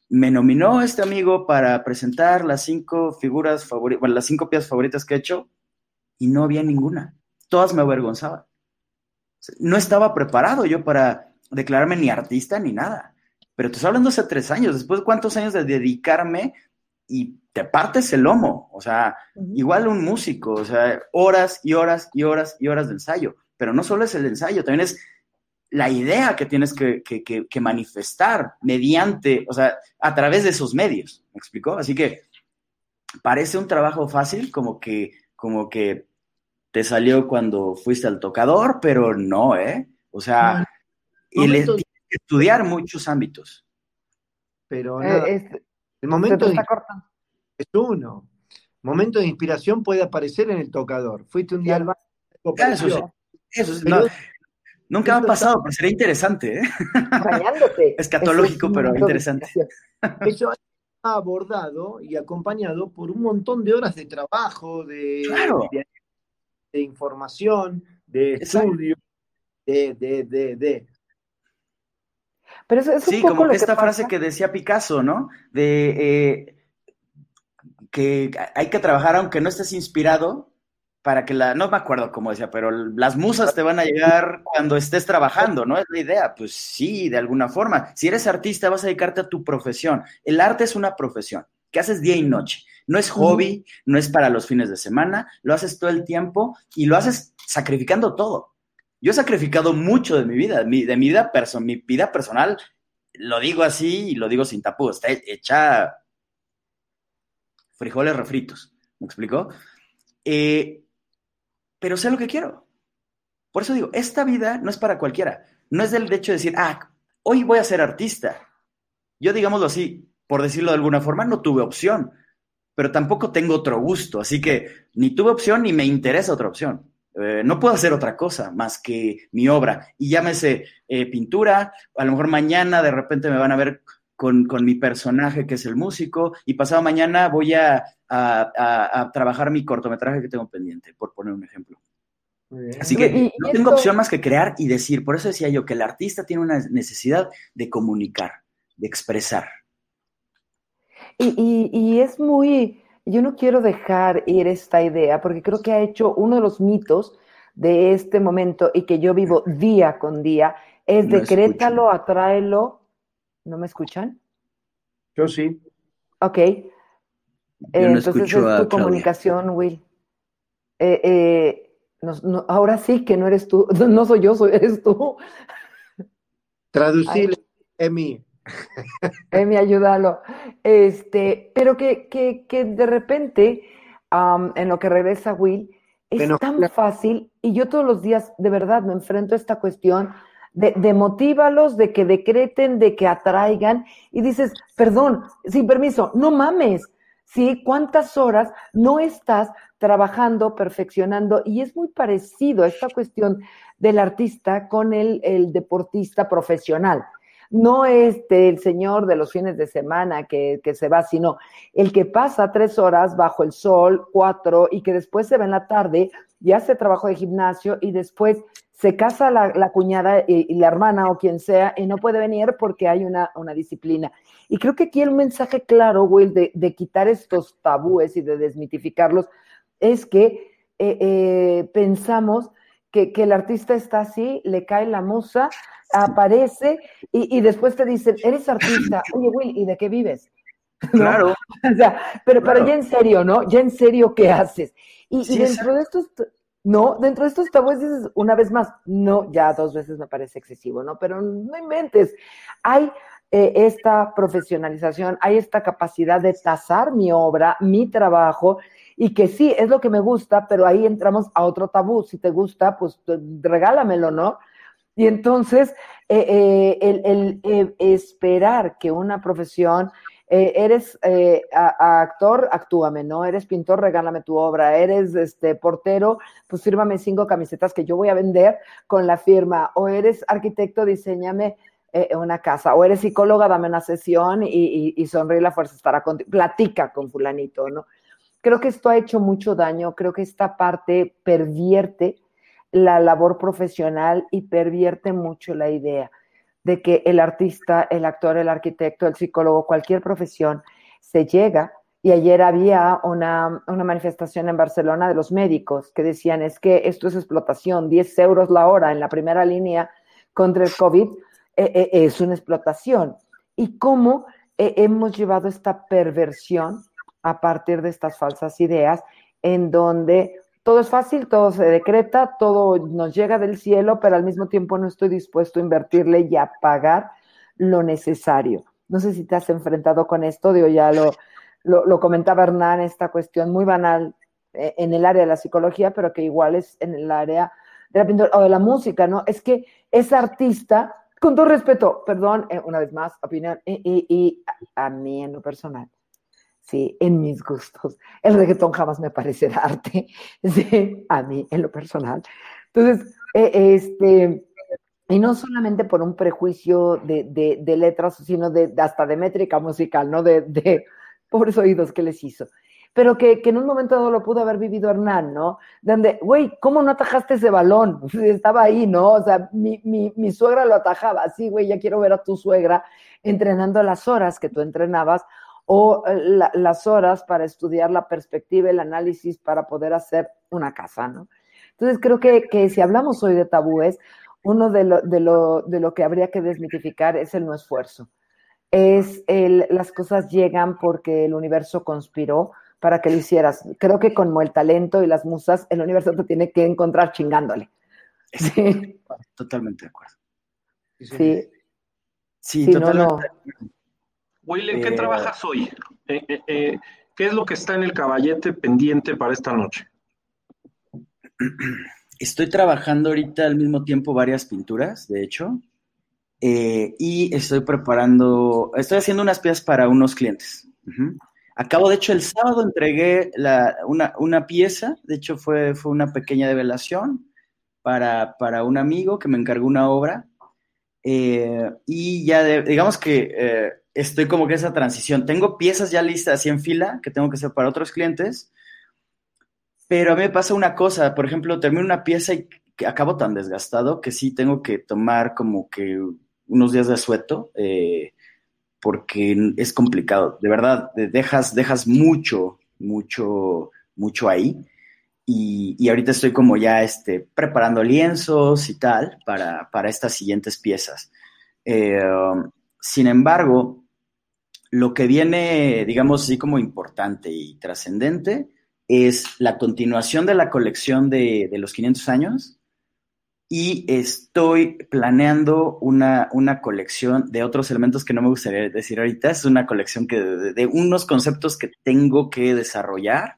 me nominó este amigo para presentar las 5 figuras favoritas, bueno, las 5 piezas favoritas que he hecho, y no había ninguna. Todas me avergonzaban. No estaba preparado yo para declararme ni artista ni nada. Pero te estoy hablando hace 3 años, después de cuántos años de dedicarme y te partes el lomo. O sea, igual un músico, o sea, horas y horas y horas y horas de ensayo. Pero no solo es el ensayo, también es la idea que tienes que manifestar mediante, o sea, a través de esos medios, ¿me explicó? Así que parece un trabajo fácil, como que te salió cuando fuiste al tocador, pero no, ¿eh? O sea, tienes que estudiar muchos ámbitos. Pero nada, el momento es uno. Momento de inspiración puede aparecer en el tocador. Fuiste un día al baño. Eso sí, no. Nunca me ha pasado, pero sería interesante, ¿eh? Bañándote. Escatológico, pero interesante. Eso ha abordado y acompañado por un montón de horas de trabajo, de información, de estudio, de. Pero es sí, un poco como lo que esta pasa. frase que decía Picasso, ¿no? De que hay que trabajar aunque no estés inspirado, para que no me acuerdo cómo decía, pero las musas te van a llegar cuando estés trabajando, ¿no? Es la idea. Pues sí, de alguna forma. Si eres artista, vas a dedicarte a tu profesión. El arte es una profesión que haces día y noche. No es hobby, no es para los fines de semana, lo haces todo el tiempo y lo haces sacrificando todo. Yo he sacrificado mucho de mi vida, mi vida personal, lo digo así y lo digo sin tapujos, está hecha frijoles refritos, ¿me explicó? Pero sé lo que quiero. Por eso digo, esta vida no es para cualquiera. No es del hecho de decir, hoy voy a ser artista. Yo, digámoslo así, por decirlo de alguna forma, no tuve opción, pero tampoco tengo otro gusto, así que ni tuve opción ni me interesa otra opción. No puedo hacer otra cosa más que mi obra. Y llámese pintura, a lo mejor mañana de repente me van a ver con mi personaje que es el músico, y pasado mañana voy a trabajar mi cortometraje que tengo pendiente, por poner un ejemplo. Así que no tengo opción más que crear y decir. Por eso decía yo que el artista tiene una necesidad de comunicar, de expresar. Y es muy, yo no quiero dejar ir esta idea, porque creo que ha hecho uno de los mitos de este momento y que yo vivo día con día, es no decrétalo, escucho. Atráelo. ¿No me escuchan? Yo sí. Ok. Yo no entonces escucho es tu comunicación, Will. No, ahora sí que no eres tú, no soy yo, eres tú. Traducir, Emi. Emi, ayúdalo. Pero que de repente, en lo que regresa Will, es tan fácil, y yo todos los días de verdad me enfrento a esta cuestión de motívalos, de que decreten, de que atraigan, y dices, perdón, sin permiso, no mames, ¿sí? ¿Cuántas horas no estás trabajando, perfeccionando? Y es muy parecido a esta cuestión del artista con el deportista profesional. No el señor de los fines de semana que se va, sino el que pasa 3 horas bajo el sol, 4, y que después se va en la tarde y hace trabajo de gimnasio y después se casa la cuñada y la hermana o quien sea y no puede venir porque hay una disciplina. Y creo que aquí el mensaje claro, Will, de quitar estos tabúes y de desmitificarlos es que pensamos que el artista está así, le cae la musa, aparece y después te dicen, eres artista, oye Will, ¿y de qué vives? ¿No? Claro. O sea, pero ya en serio, ¿no? Ya en serio, ¿qué haces? Y dentro de estos, no, dentro de estos tabúes dices, una vez más, no, ya 2 veces me parece excesivo, ¿no? Pero no inventes. Hay esta profesionalización, hay esta capacidad de tasar mi obra, mi trabajo, y que sí, es lo que me gusta, pero ahí entramos a otro tabú. Si te gusta, pues regálamelo, ¿no? Y entonces, el esperar que una profesión, eres actor, actúame, ¿no? Eres pintor, regálame tu obra. Eres portero, pues fírmame 5 camisetas que yo voy a vender con la firma. O eres arquitecto, diséñame una casa. O eres psicóloga, dame una sesión y sonríe, la fuerza estará contigo. Platica con fulanito, ¿no? Creo que esto ha hecho mucho daño. Creo que esta parte pervierte la labor profesional y pervierte mucho la idea. de que el artista, el actor, el arquitecto, el psicólogo, cualquier profesión, se llega. Y ayer había una manifestación en Barcelona de los médicos que decían, es que esto es explotación, 10 euros la hora en la primera línea contra el COVID, es una explotación. Y cómo hemos llevado esta perversión a partir de estas falsas ideas, en donde todo es fácil, todo se decreta, todo nos llega del cielo, pero al mismo tiempo no estoy dispuesto a invertirle y a pagar lo necesario. No sé si te has enfrentado con esto, digo, ya lo comentaba Hernán, esta cuestión muy banal en el área de la psicología, pero que igual es en el área de la pintura o de la música, ¿no? Es que es artista, con todo respeto, perdón, una vez más, opinión, y a mí en lo personal, sí, en mis gustos, el reggaetón jamás me parecerá arte, sí, a mí en lo personal. Entonces, y no solamente por un prejuicio de letras, sino hasta de métrica musical, ¿no? De pobres oídos que les hizo. Pero que en un momento dado lo pudo haber vivido Hernán, ¿no? Donde, güey, ¿cómo no atajaste ese balón? Estaba ahí, ¿no? O sea, mi suegra lo atajaba. Sí, güey, ya quiero ver a tu suegra entrenando las horas que tú entrenabas o las horas para estudiar la perspectiva, el análisis para poder hacer una casa, ¿no? Entonces creo que si hablamos hoy de tabúes, uno de lo que habría que desmitificar es el no esfuerzo. Las cosas llegan porque el universo conspiró para que lo hicieras. Creo que como el talento y las musas, el universo te tiene que encontrar chingándole. Sí. Totalmente de acuerdo. Sí, totalmente. No. Will, ¿en qué trabajas hoy? ¿Qué es lo que está en el caballete pendiente para esta noche? Estoy trabajando ahorita al mismo tiempo varias pinturas, de hecho, y estoy haciendo unas piezas para unos clientes. Uh-huh. Acabo, de hecho, el sábado entregué una pieza, de hecho fue una pequeña develación para un amigo que me encargó una obra, y ya digamos que estoy como que esa transición. Tengo piezas ya listas así en fila que tengo que hacer para otros clientes, pero a mí me pasa una cosa, por ejemplo, termino una pieza y acabo tan desgastado que sí tengo que tomar como que unos días de asueto, porque es complicado, de verdad, dejas mucho ahí, y ahorita estoy como ya preparando lienzos y tal para estas siguientes piezas. Sin embargo, lo que viene, digamos así como importante y trascendente, es la continuación de la colección de los 500 años, y estoy planeando una colección de otros elementos que no me gustaría decir ahorita. Es una colección de unos conceptos que tengo que desarrollar.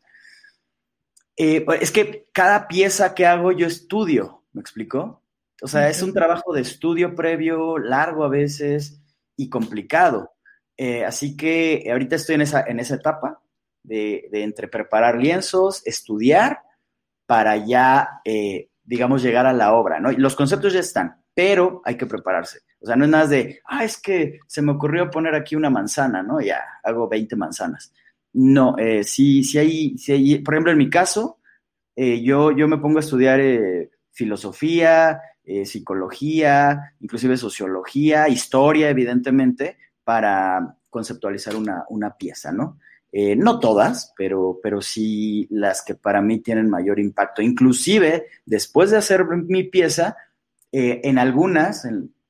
Es que cada pieza que hago yo estudio, ¿me explico? O sea, es un trabajo de estudio previo, largo a veces y complicado. Así que ahorita estoy en esa etapa de entre preparar lienzos, estudiar, para ya, digamos, llegar a la obra, ¿no? Y los conceptos ya están, pero hay que prepararse. O sea, no es nada de, es que se me ocurrió poner aquí una manzana, ¿no? Ya hago 20 manzanas. No, sí hay, por ejemplo, en mi caso, yo me pongo a estudiar filosofía, psicología, inclusive sociología, historia, evidentemente, para conceptualizar una pieza, ¿no? No todas, pero sí las que para mí tienen mayor impacto. Inclusive, después de hacer mi pieza, en algunas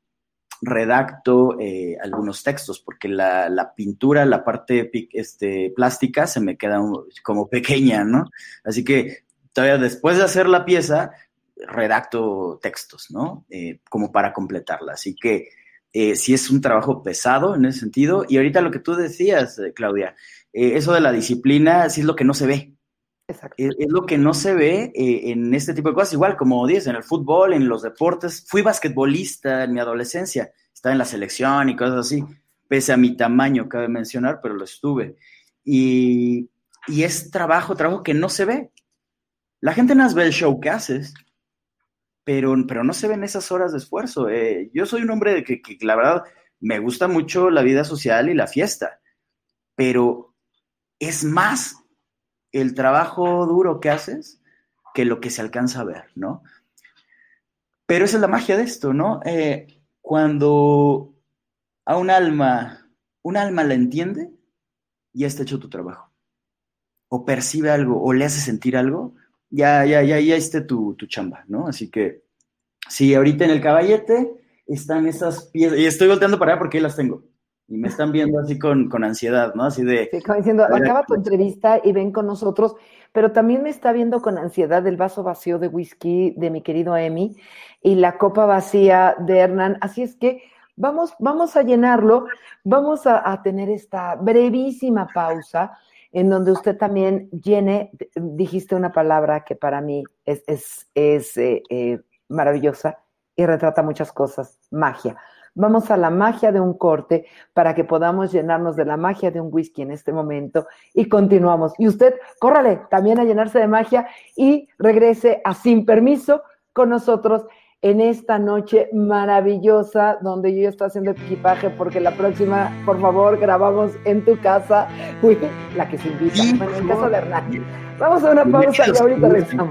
redacto algunos textos, porque la pintura, la parte plástica, se me queda como pequeña, ¿no? Así que todavía después de hacer la pieza, redacto textos, ¿no? Como para completarla. Así que sí es un trabajo pesado en ese sentido. Y ahorita lo que tú decías, Claudia, eso de la disciplina sí es lo que no se ve. Exacto. Es lo que no se ve en este tipo de cosas. Igual, como dices, en el fútbol, en los deportes. Fui basquetbolista en mi adolescencia. Estaba en la selección y cosas así. Pese a mi tamaño, cabe mencionar, pero lo estuve. Y es trabajo que no se ve. La gente no ve el show que haces, pero no se ven esas horas de esfuerzo. Yo soy un hombre que la verdad me gusta mucho la vida social y la fiesta, pero es más el trabajo duro que haces que lo que se alcanza a ver, ¿no? Pero esa es la magia de esto, ¿no? cuando a un alma la entiende, ya está hecho tu trabajo. O percibe algo, o le hace sentir algo, ya esté tu chamba, ¿no? Así que, sí, ahorita en el caballete están esas piezas, y estoy volteando para allá porque ahí las tengo, y me están viendo así con ansiedad, ¿no? Así de... Sí, como diciendo, acaba tu entrevista y ven con nosotros, pero también me está viendo con ansiedad el vaso vacío de whisky de mi querido Emi y la copa vacía de Hernán, así es que vamos a llenarlo, vamos a tener esta brevísima pausa en donde usted también llene, dijiste una palabra que para mí es maravillosa y retrata muchas cosas, magia. Vamos a la magia de un corte para que podamos llenarnos de la magia de un whisky en este momento y continuamos. Y usted, córrale también a llenarse de magia y regrese a Sin Permiso con nosotros en esta noche maravillosa donde yo ya estoy haciendo equipaje porque la próxima, por favor, grabamos en tu casa, la que se invita, bueno, en casa de Hernán. Vamos a una pausa y ahorita regresamos.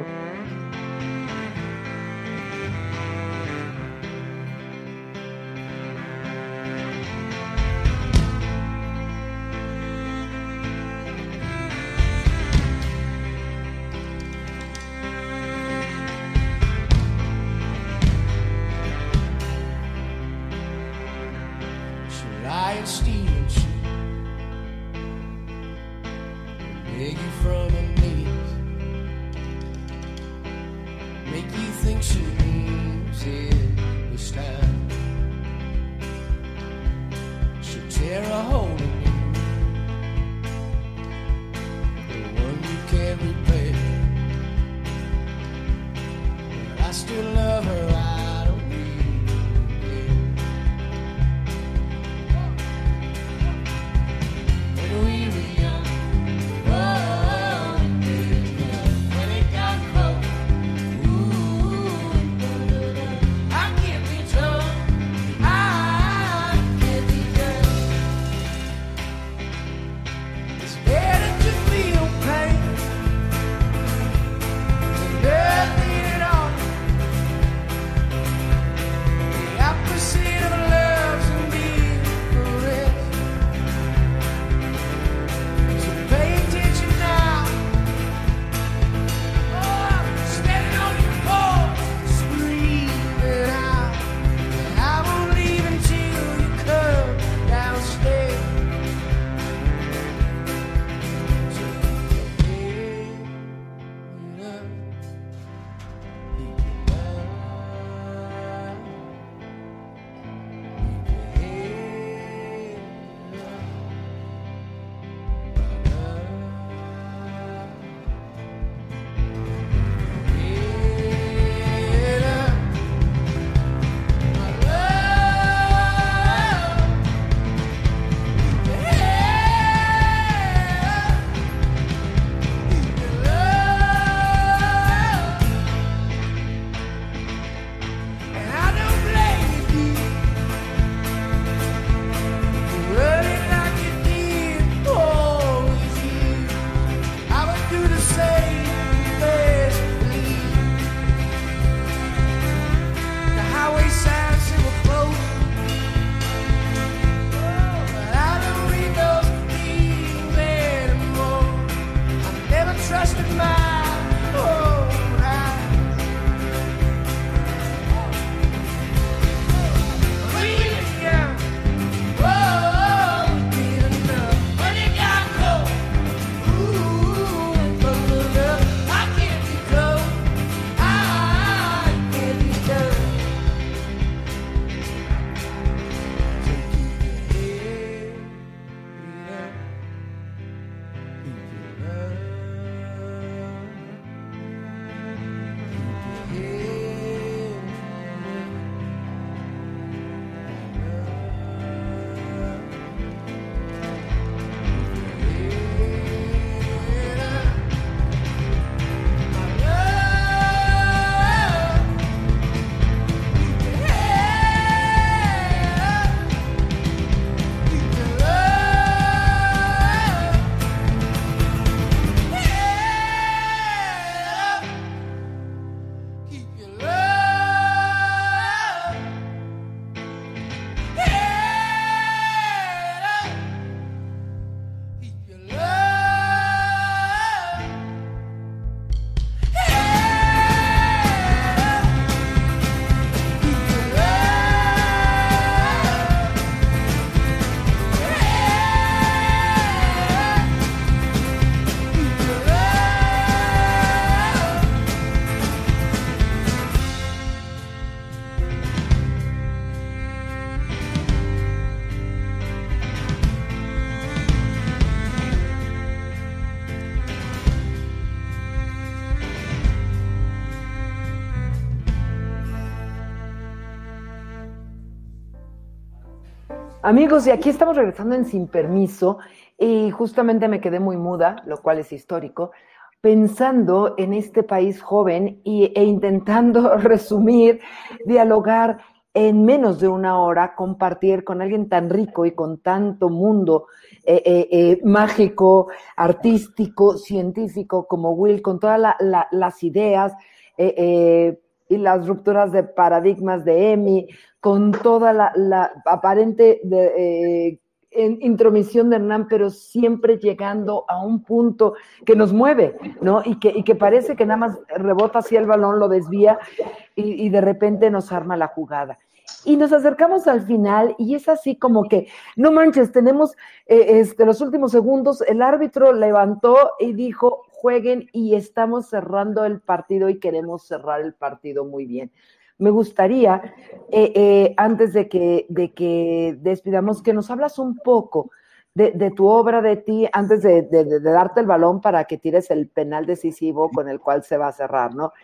Amigos, y aquí estamos regresando en Sin Permiso y justamente me quedé muy muda, lo cual es histórico, pensando en este país joven e intentando resumir, dialogar en menos de una hora, compartir con alguien tan rico y con tanto mundo mágico, artístico, científico como Will, con todas las ideas y las rupturas de paradigmas de Emi, con toda la aparente intromisión de Hernán, pero siempre llegando a un punto que nos mueve, ¿no? Y que parece que nada más rebota hacia el balón, lo desvía y de repente nos arma la jugada. Y nos acercamos al final y es así como que, no manches, tenemos los últimos segundos, el árbitro levantó y dijo, jueguen y estamos cerrando el partido y queremos cerrar el partido muy bien. Me gustaría, antes de que despidamos, que nos hablas un poco de tu obra, de ti, antes de darte el balón para que tires el penal decisivo con el cual se va a cerrar, ¿no?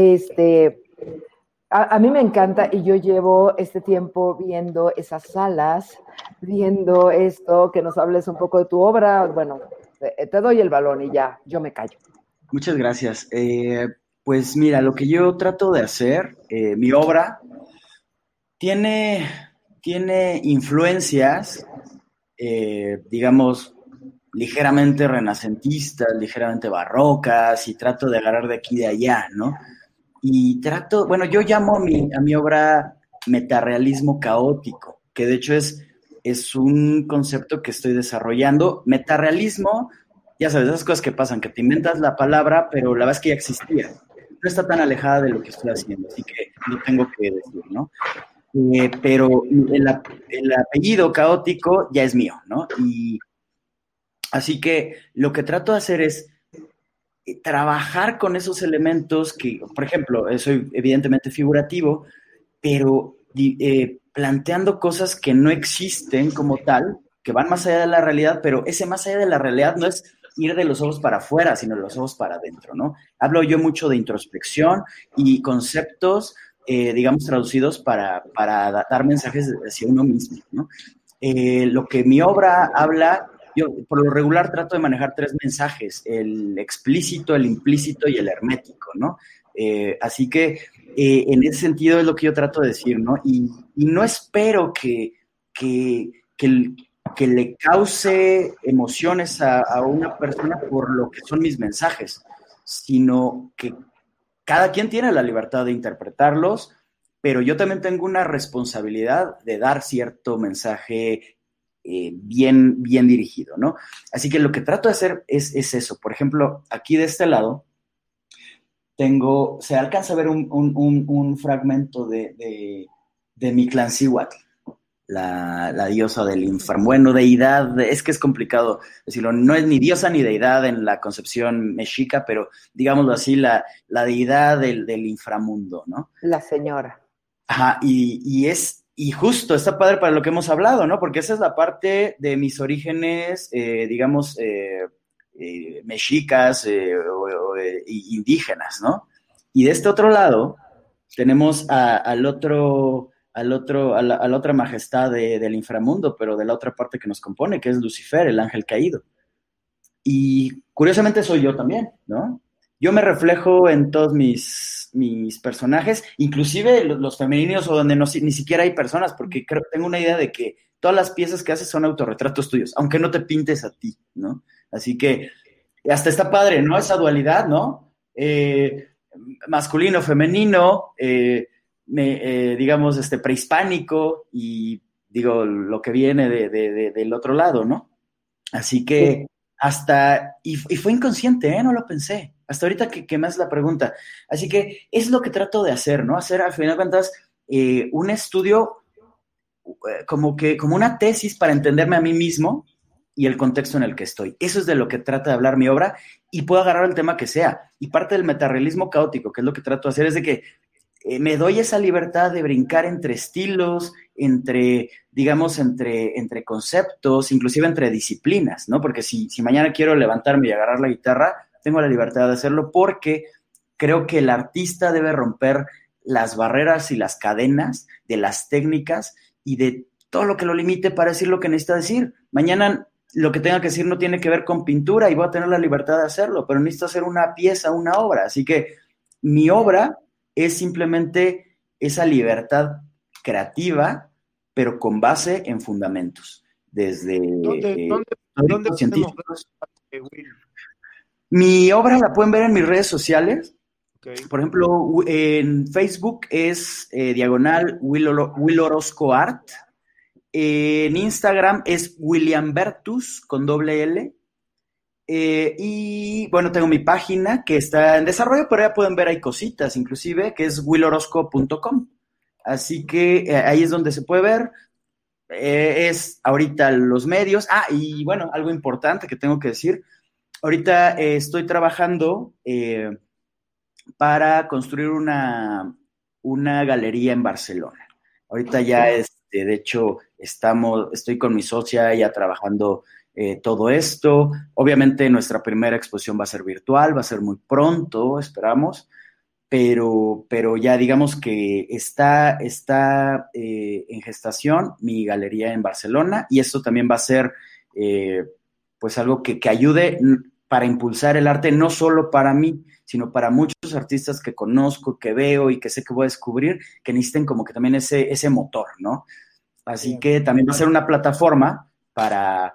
A mí me encanta y yo llevo este tiempo viendo esas salas, viendo esto, que nos hables un poco de tu obra. Bueno, te doy el balón y ya, yo me callo. Muchas gracias. Pues mira, lo que yo trato de hacer, mi obra, tiene influencias, digamos, ligeramente renacentistas, ligeramente barrocas, y trato de agarrar de aquí y de allá, ¿no? Y bueno, yo llamo a mi obra metarealismo caótico, que de hecho es un concepto que estoy desarrollando. Metarealismo, ya sabes, esas cosas que pasan, que te inventas la palabra, pero la verdad es que ya existía. No está tan alejada de lo que estoy haciendo, así que lo tengo que decir, ¿no? Pero el apellido caótico ya es mío, ¿no? Y así que lo que trato de hacer es trabajar con esos elementos que, por ejemplo, soy evidentemente figurativo, pero planteando cosas que no existen como tal, que van más allá de la realidad, pero ese más allá de la realidad no es ir de los ojos para afuera, sino de los ojos para adentro, ¿no? Hablo yo mucho de introspección y conceptos, digamos, traducidos para dar mensajes hacia uno mismo, ¿no? Lo que mi obra habla, yo por lo regular trato de manejar 3 mensajes, el explícito, el implícito y el hermético, ¿no? Así que en ese sentido es lo que yo trato de decir, ¿no? Y no espero que le cause emociones a una persona por lo que son mis mensajes, sino que cada quien tiene la libertad de interpretarlos, pero yo también tengo una responsabilidad de dar cierto mensaje bien dirigido, ¿no? Así que lo que trato de hacer es eso. Por ejemplo, aquí de este lado se alcanza a ver un fragmento de Mictlantecuhtli, la diosa del inframundo. Bueno, deidad, es que es complicado decirlo, no es ni diosa ni deidad en la concepción mexica, pero digámoslo así, la deidad del inframundo, ¿no? La señora. Ajá, y justo está padre para lo que hemos hablado, ¿no? Porque esa es la parte de mis orígenes, digamos, mexicas indígenas, ¿no? Y de este otro lado tenemos a la otra majestad del inframundo, pero de la otra parte que nos compone, que es Lucifer, el ángel caído. Y curiosamente soy yo también, ¿no? Yo me reflejo en todos mis personajes, inclusive los femeninos o donde ni siquiera hay personas, porque tengo una idea de que todas las piezas que haces son autorretratos tuyos, aunque no te pintes a ti, ¿no? Así que hasta está padre, ¿no? Esa dualidad, ¿no? Masculino, femenino, digamos, prehispánico y, digo, lo que viene del otro lado, ¿no? Así que y fue inconsciente, no lo pensé. Hasta ahorita que me haces la pregunta. Así que es lo que trato de hacer, ¿no? Hacer, al final de cuentas, un estudio como una tesis para entenderme a mí mismo y el contexto en el que estoy. Eso es de lo que trata de hablar mi obra y puedo agarrar el tema que sea. Y parte del metarealismo caótico, que es lo que trato de hacer, es de que me doy esa libertad de brincar entre estilos, entre conceptos, inclusive entre disciplinas, ¿no? Porque si mañana quiero levantarme y agarrar la guitarra, tengo la libertad de hacerlo porque creo que el artista debe romper las barreras y las cadenas de las técnicas y de todo lo que lo limite para decir lo que necesita decir. Mañana lo que tenga que decir no tiene que ver con pintura y voy a tener la libertad de hacerlo, pero necesito hacer una pieza, una obra. Así que mi obra es simplemente esa libertad creativa, pero con base en fundamentos. Desde ¿Dónde científicos. Will? Mi obra la pueden ver en mis redes sociales. Okay. Por ejemplo, en Facebook es diagonal Will Orozco Art. En Instagram es William Bertus con doble L. Y bueno, tengo mi página que está en desarrollo, pero ya pueden ver ahí cositas, inclusive, que es willorozco.com. Así que ahí es donde se puede ver. Es ahorita los medios. Y bueno, algo importante que tengo que decir. Ahorita estoy trabajando para construir una galería en Barcelona. Ahorita ya, de hecho, estoy con mi socia ya trabajando todo esto. Obviamente nuestra primera exposición va a ser virtual, va a ser muy pronto, esperamos, pero ya digamos que está en gestación mi galería en Barcelona, y esto también va a ser pues algo que ayude para impulsar el arte, no solo para mí, sino para muchos artistas que conozco, que veo y que sé que voy a descubrir, que necesiten como que también ese motor, ¿no? Así que también va a ser una plataforma para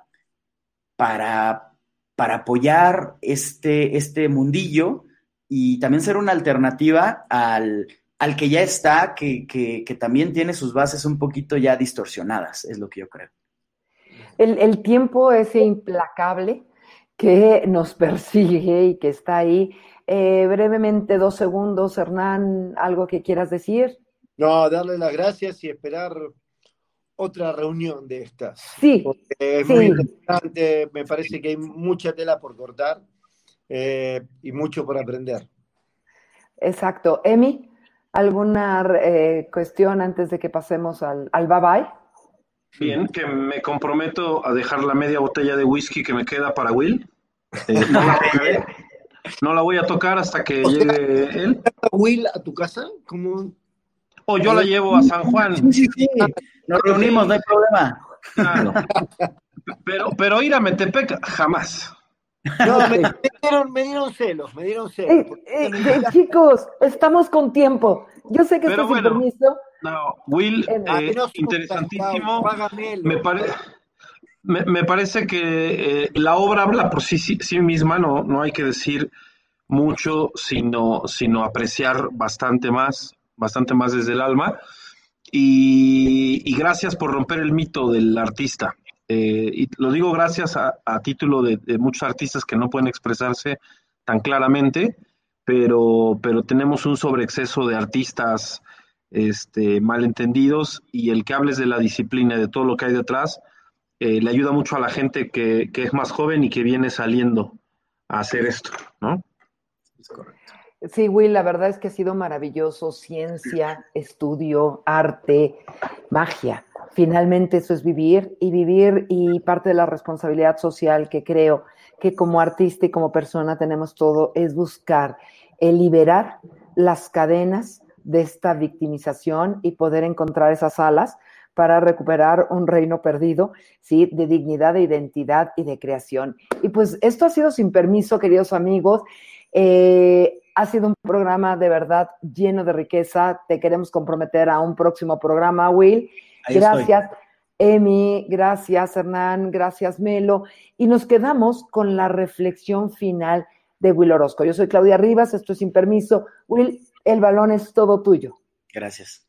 apoyar este mundillo y también ser una alternativa al que ya está, que también tiene sus bases un poquito ya distorsionadas, es lo que yo creo. El tiempo ese implacable que nos persigue y que está ahí. Brevemente, 2 segundos, Hernán, ¿algo que quieras decir? No, darle las gracias y esperar otra reunión de estas. Sí. Porque es muy interesante, me parece que hay mucha tela por cortar y mucho por aprender. Exacto. Emi, ¿alguna cuestión antes de que pasemos al bye bye? Bien, que me comprometo a dejar la media botella de whisky que me queda para Will. No la voy a tocar hasta que llegue él. ¿Will a tu casa? ¿Cómo? O yo la llevo a San Juan. Sí. Nos reunimos, no hay problema. Claro. Pero ir a Metepec, jamás. No, me dieron celos. Chicos, estamos con tiempo. Yo sé que estás sin permiso. No, Will, interesantísimo. Me parece que la obra habla por sí misma, no hay que decir mucho, sino apreciar bastante más desde el alma. Y gracias por romper el mito del artista. Y lo digo gracias a título de muchos artistas que no pueden expresarse tan claramente, pero tenemos un sobreexceso de artistas malentendidos, y el que hables de la disciplina y de todo lo que hay detrás le ayuda mucho a la gente que es más joven y que viene saliendo a hacer esto, ¿no? Es correcto. Sí, Will, la verdad es que ha sido maravilloso. Ciencia, estudio, arte, magia. Finalmente eso es vivir, y parte de la responsabilidad social que creo que como artista y como persona tenemos todo es buscar liberar las cadenas de esta victimización y poder encontrar esas alas para recuperar un reino perdido, ¿sí? De dignidad, de identidad y de creación. Y pues esto ha sido Sin Permiso, queridos amigos. Ha sido un programa de verdad lleno de riqueza. Te queremos comprometer a un próximo programa, Will. Gracias, Emi, gracias, Hernán, gracias, Melo. Y nos quedamos con la reflexión final de Will Orozco. Yo soy Claudia Rivas, esto es Sin Permiso. Will, el balón es todo tuyo. Gracias.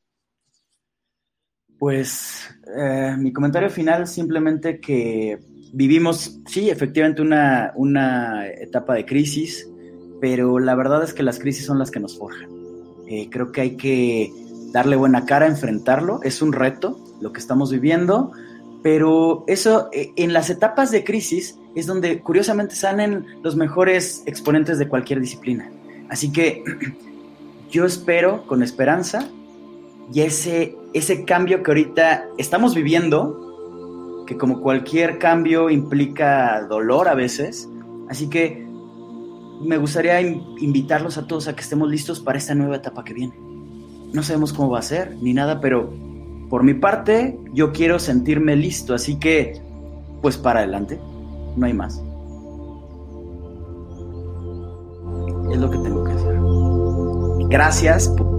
Pues mi comentario final, simplemente que vivimos, sí, efectivamente una etapa de crisis, pero la verdad es que las crisis son las que nos forjan. Creo que hay que darle buena cara, enfrentarlo. Es un reto lo que estamos viviendo, pero eso, en las etapas de crisis es donde curiosamente salen los mejores exponentes de cualquier disciplina. Así que yo espero, con esperanza, y ese cambio que ahorita estamos viviendo, que como cualquier cambio implica dolor a veces, así que me gustaría invitarlos a todos a que estemos listos para esta nueva etapa que viene. No sabemos cómo va a ser, ni nada, pero por mi parte, yo quiero sentirme listo, así que, pues para adelante, no hay más. Es lo que tengo que hacer. Gracias.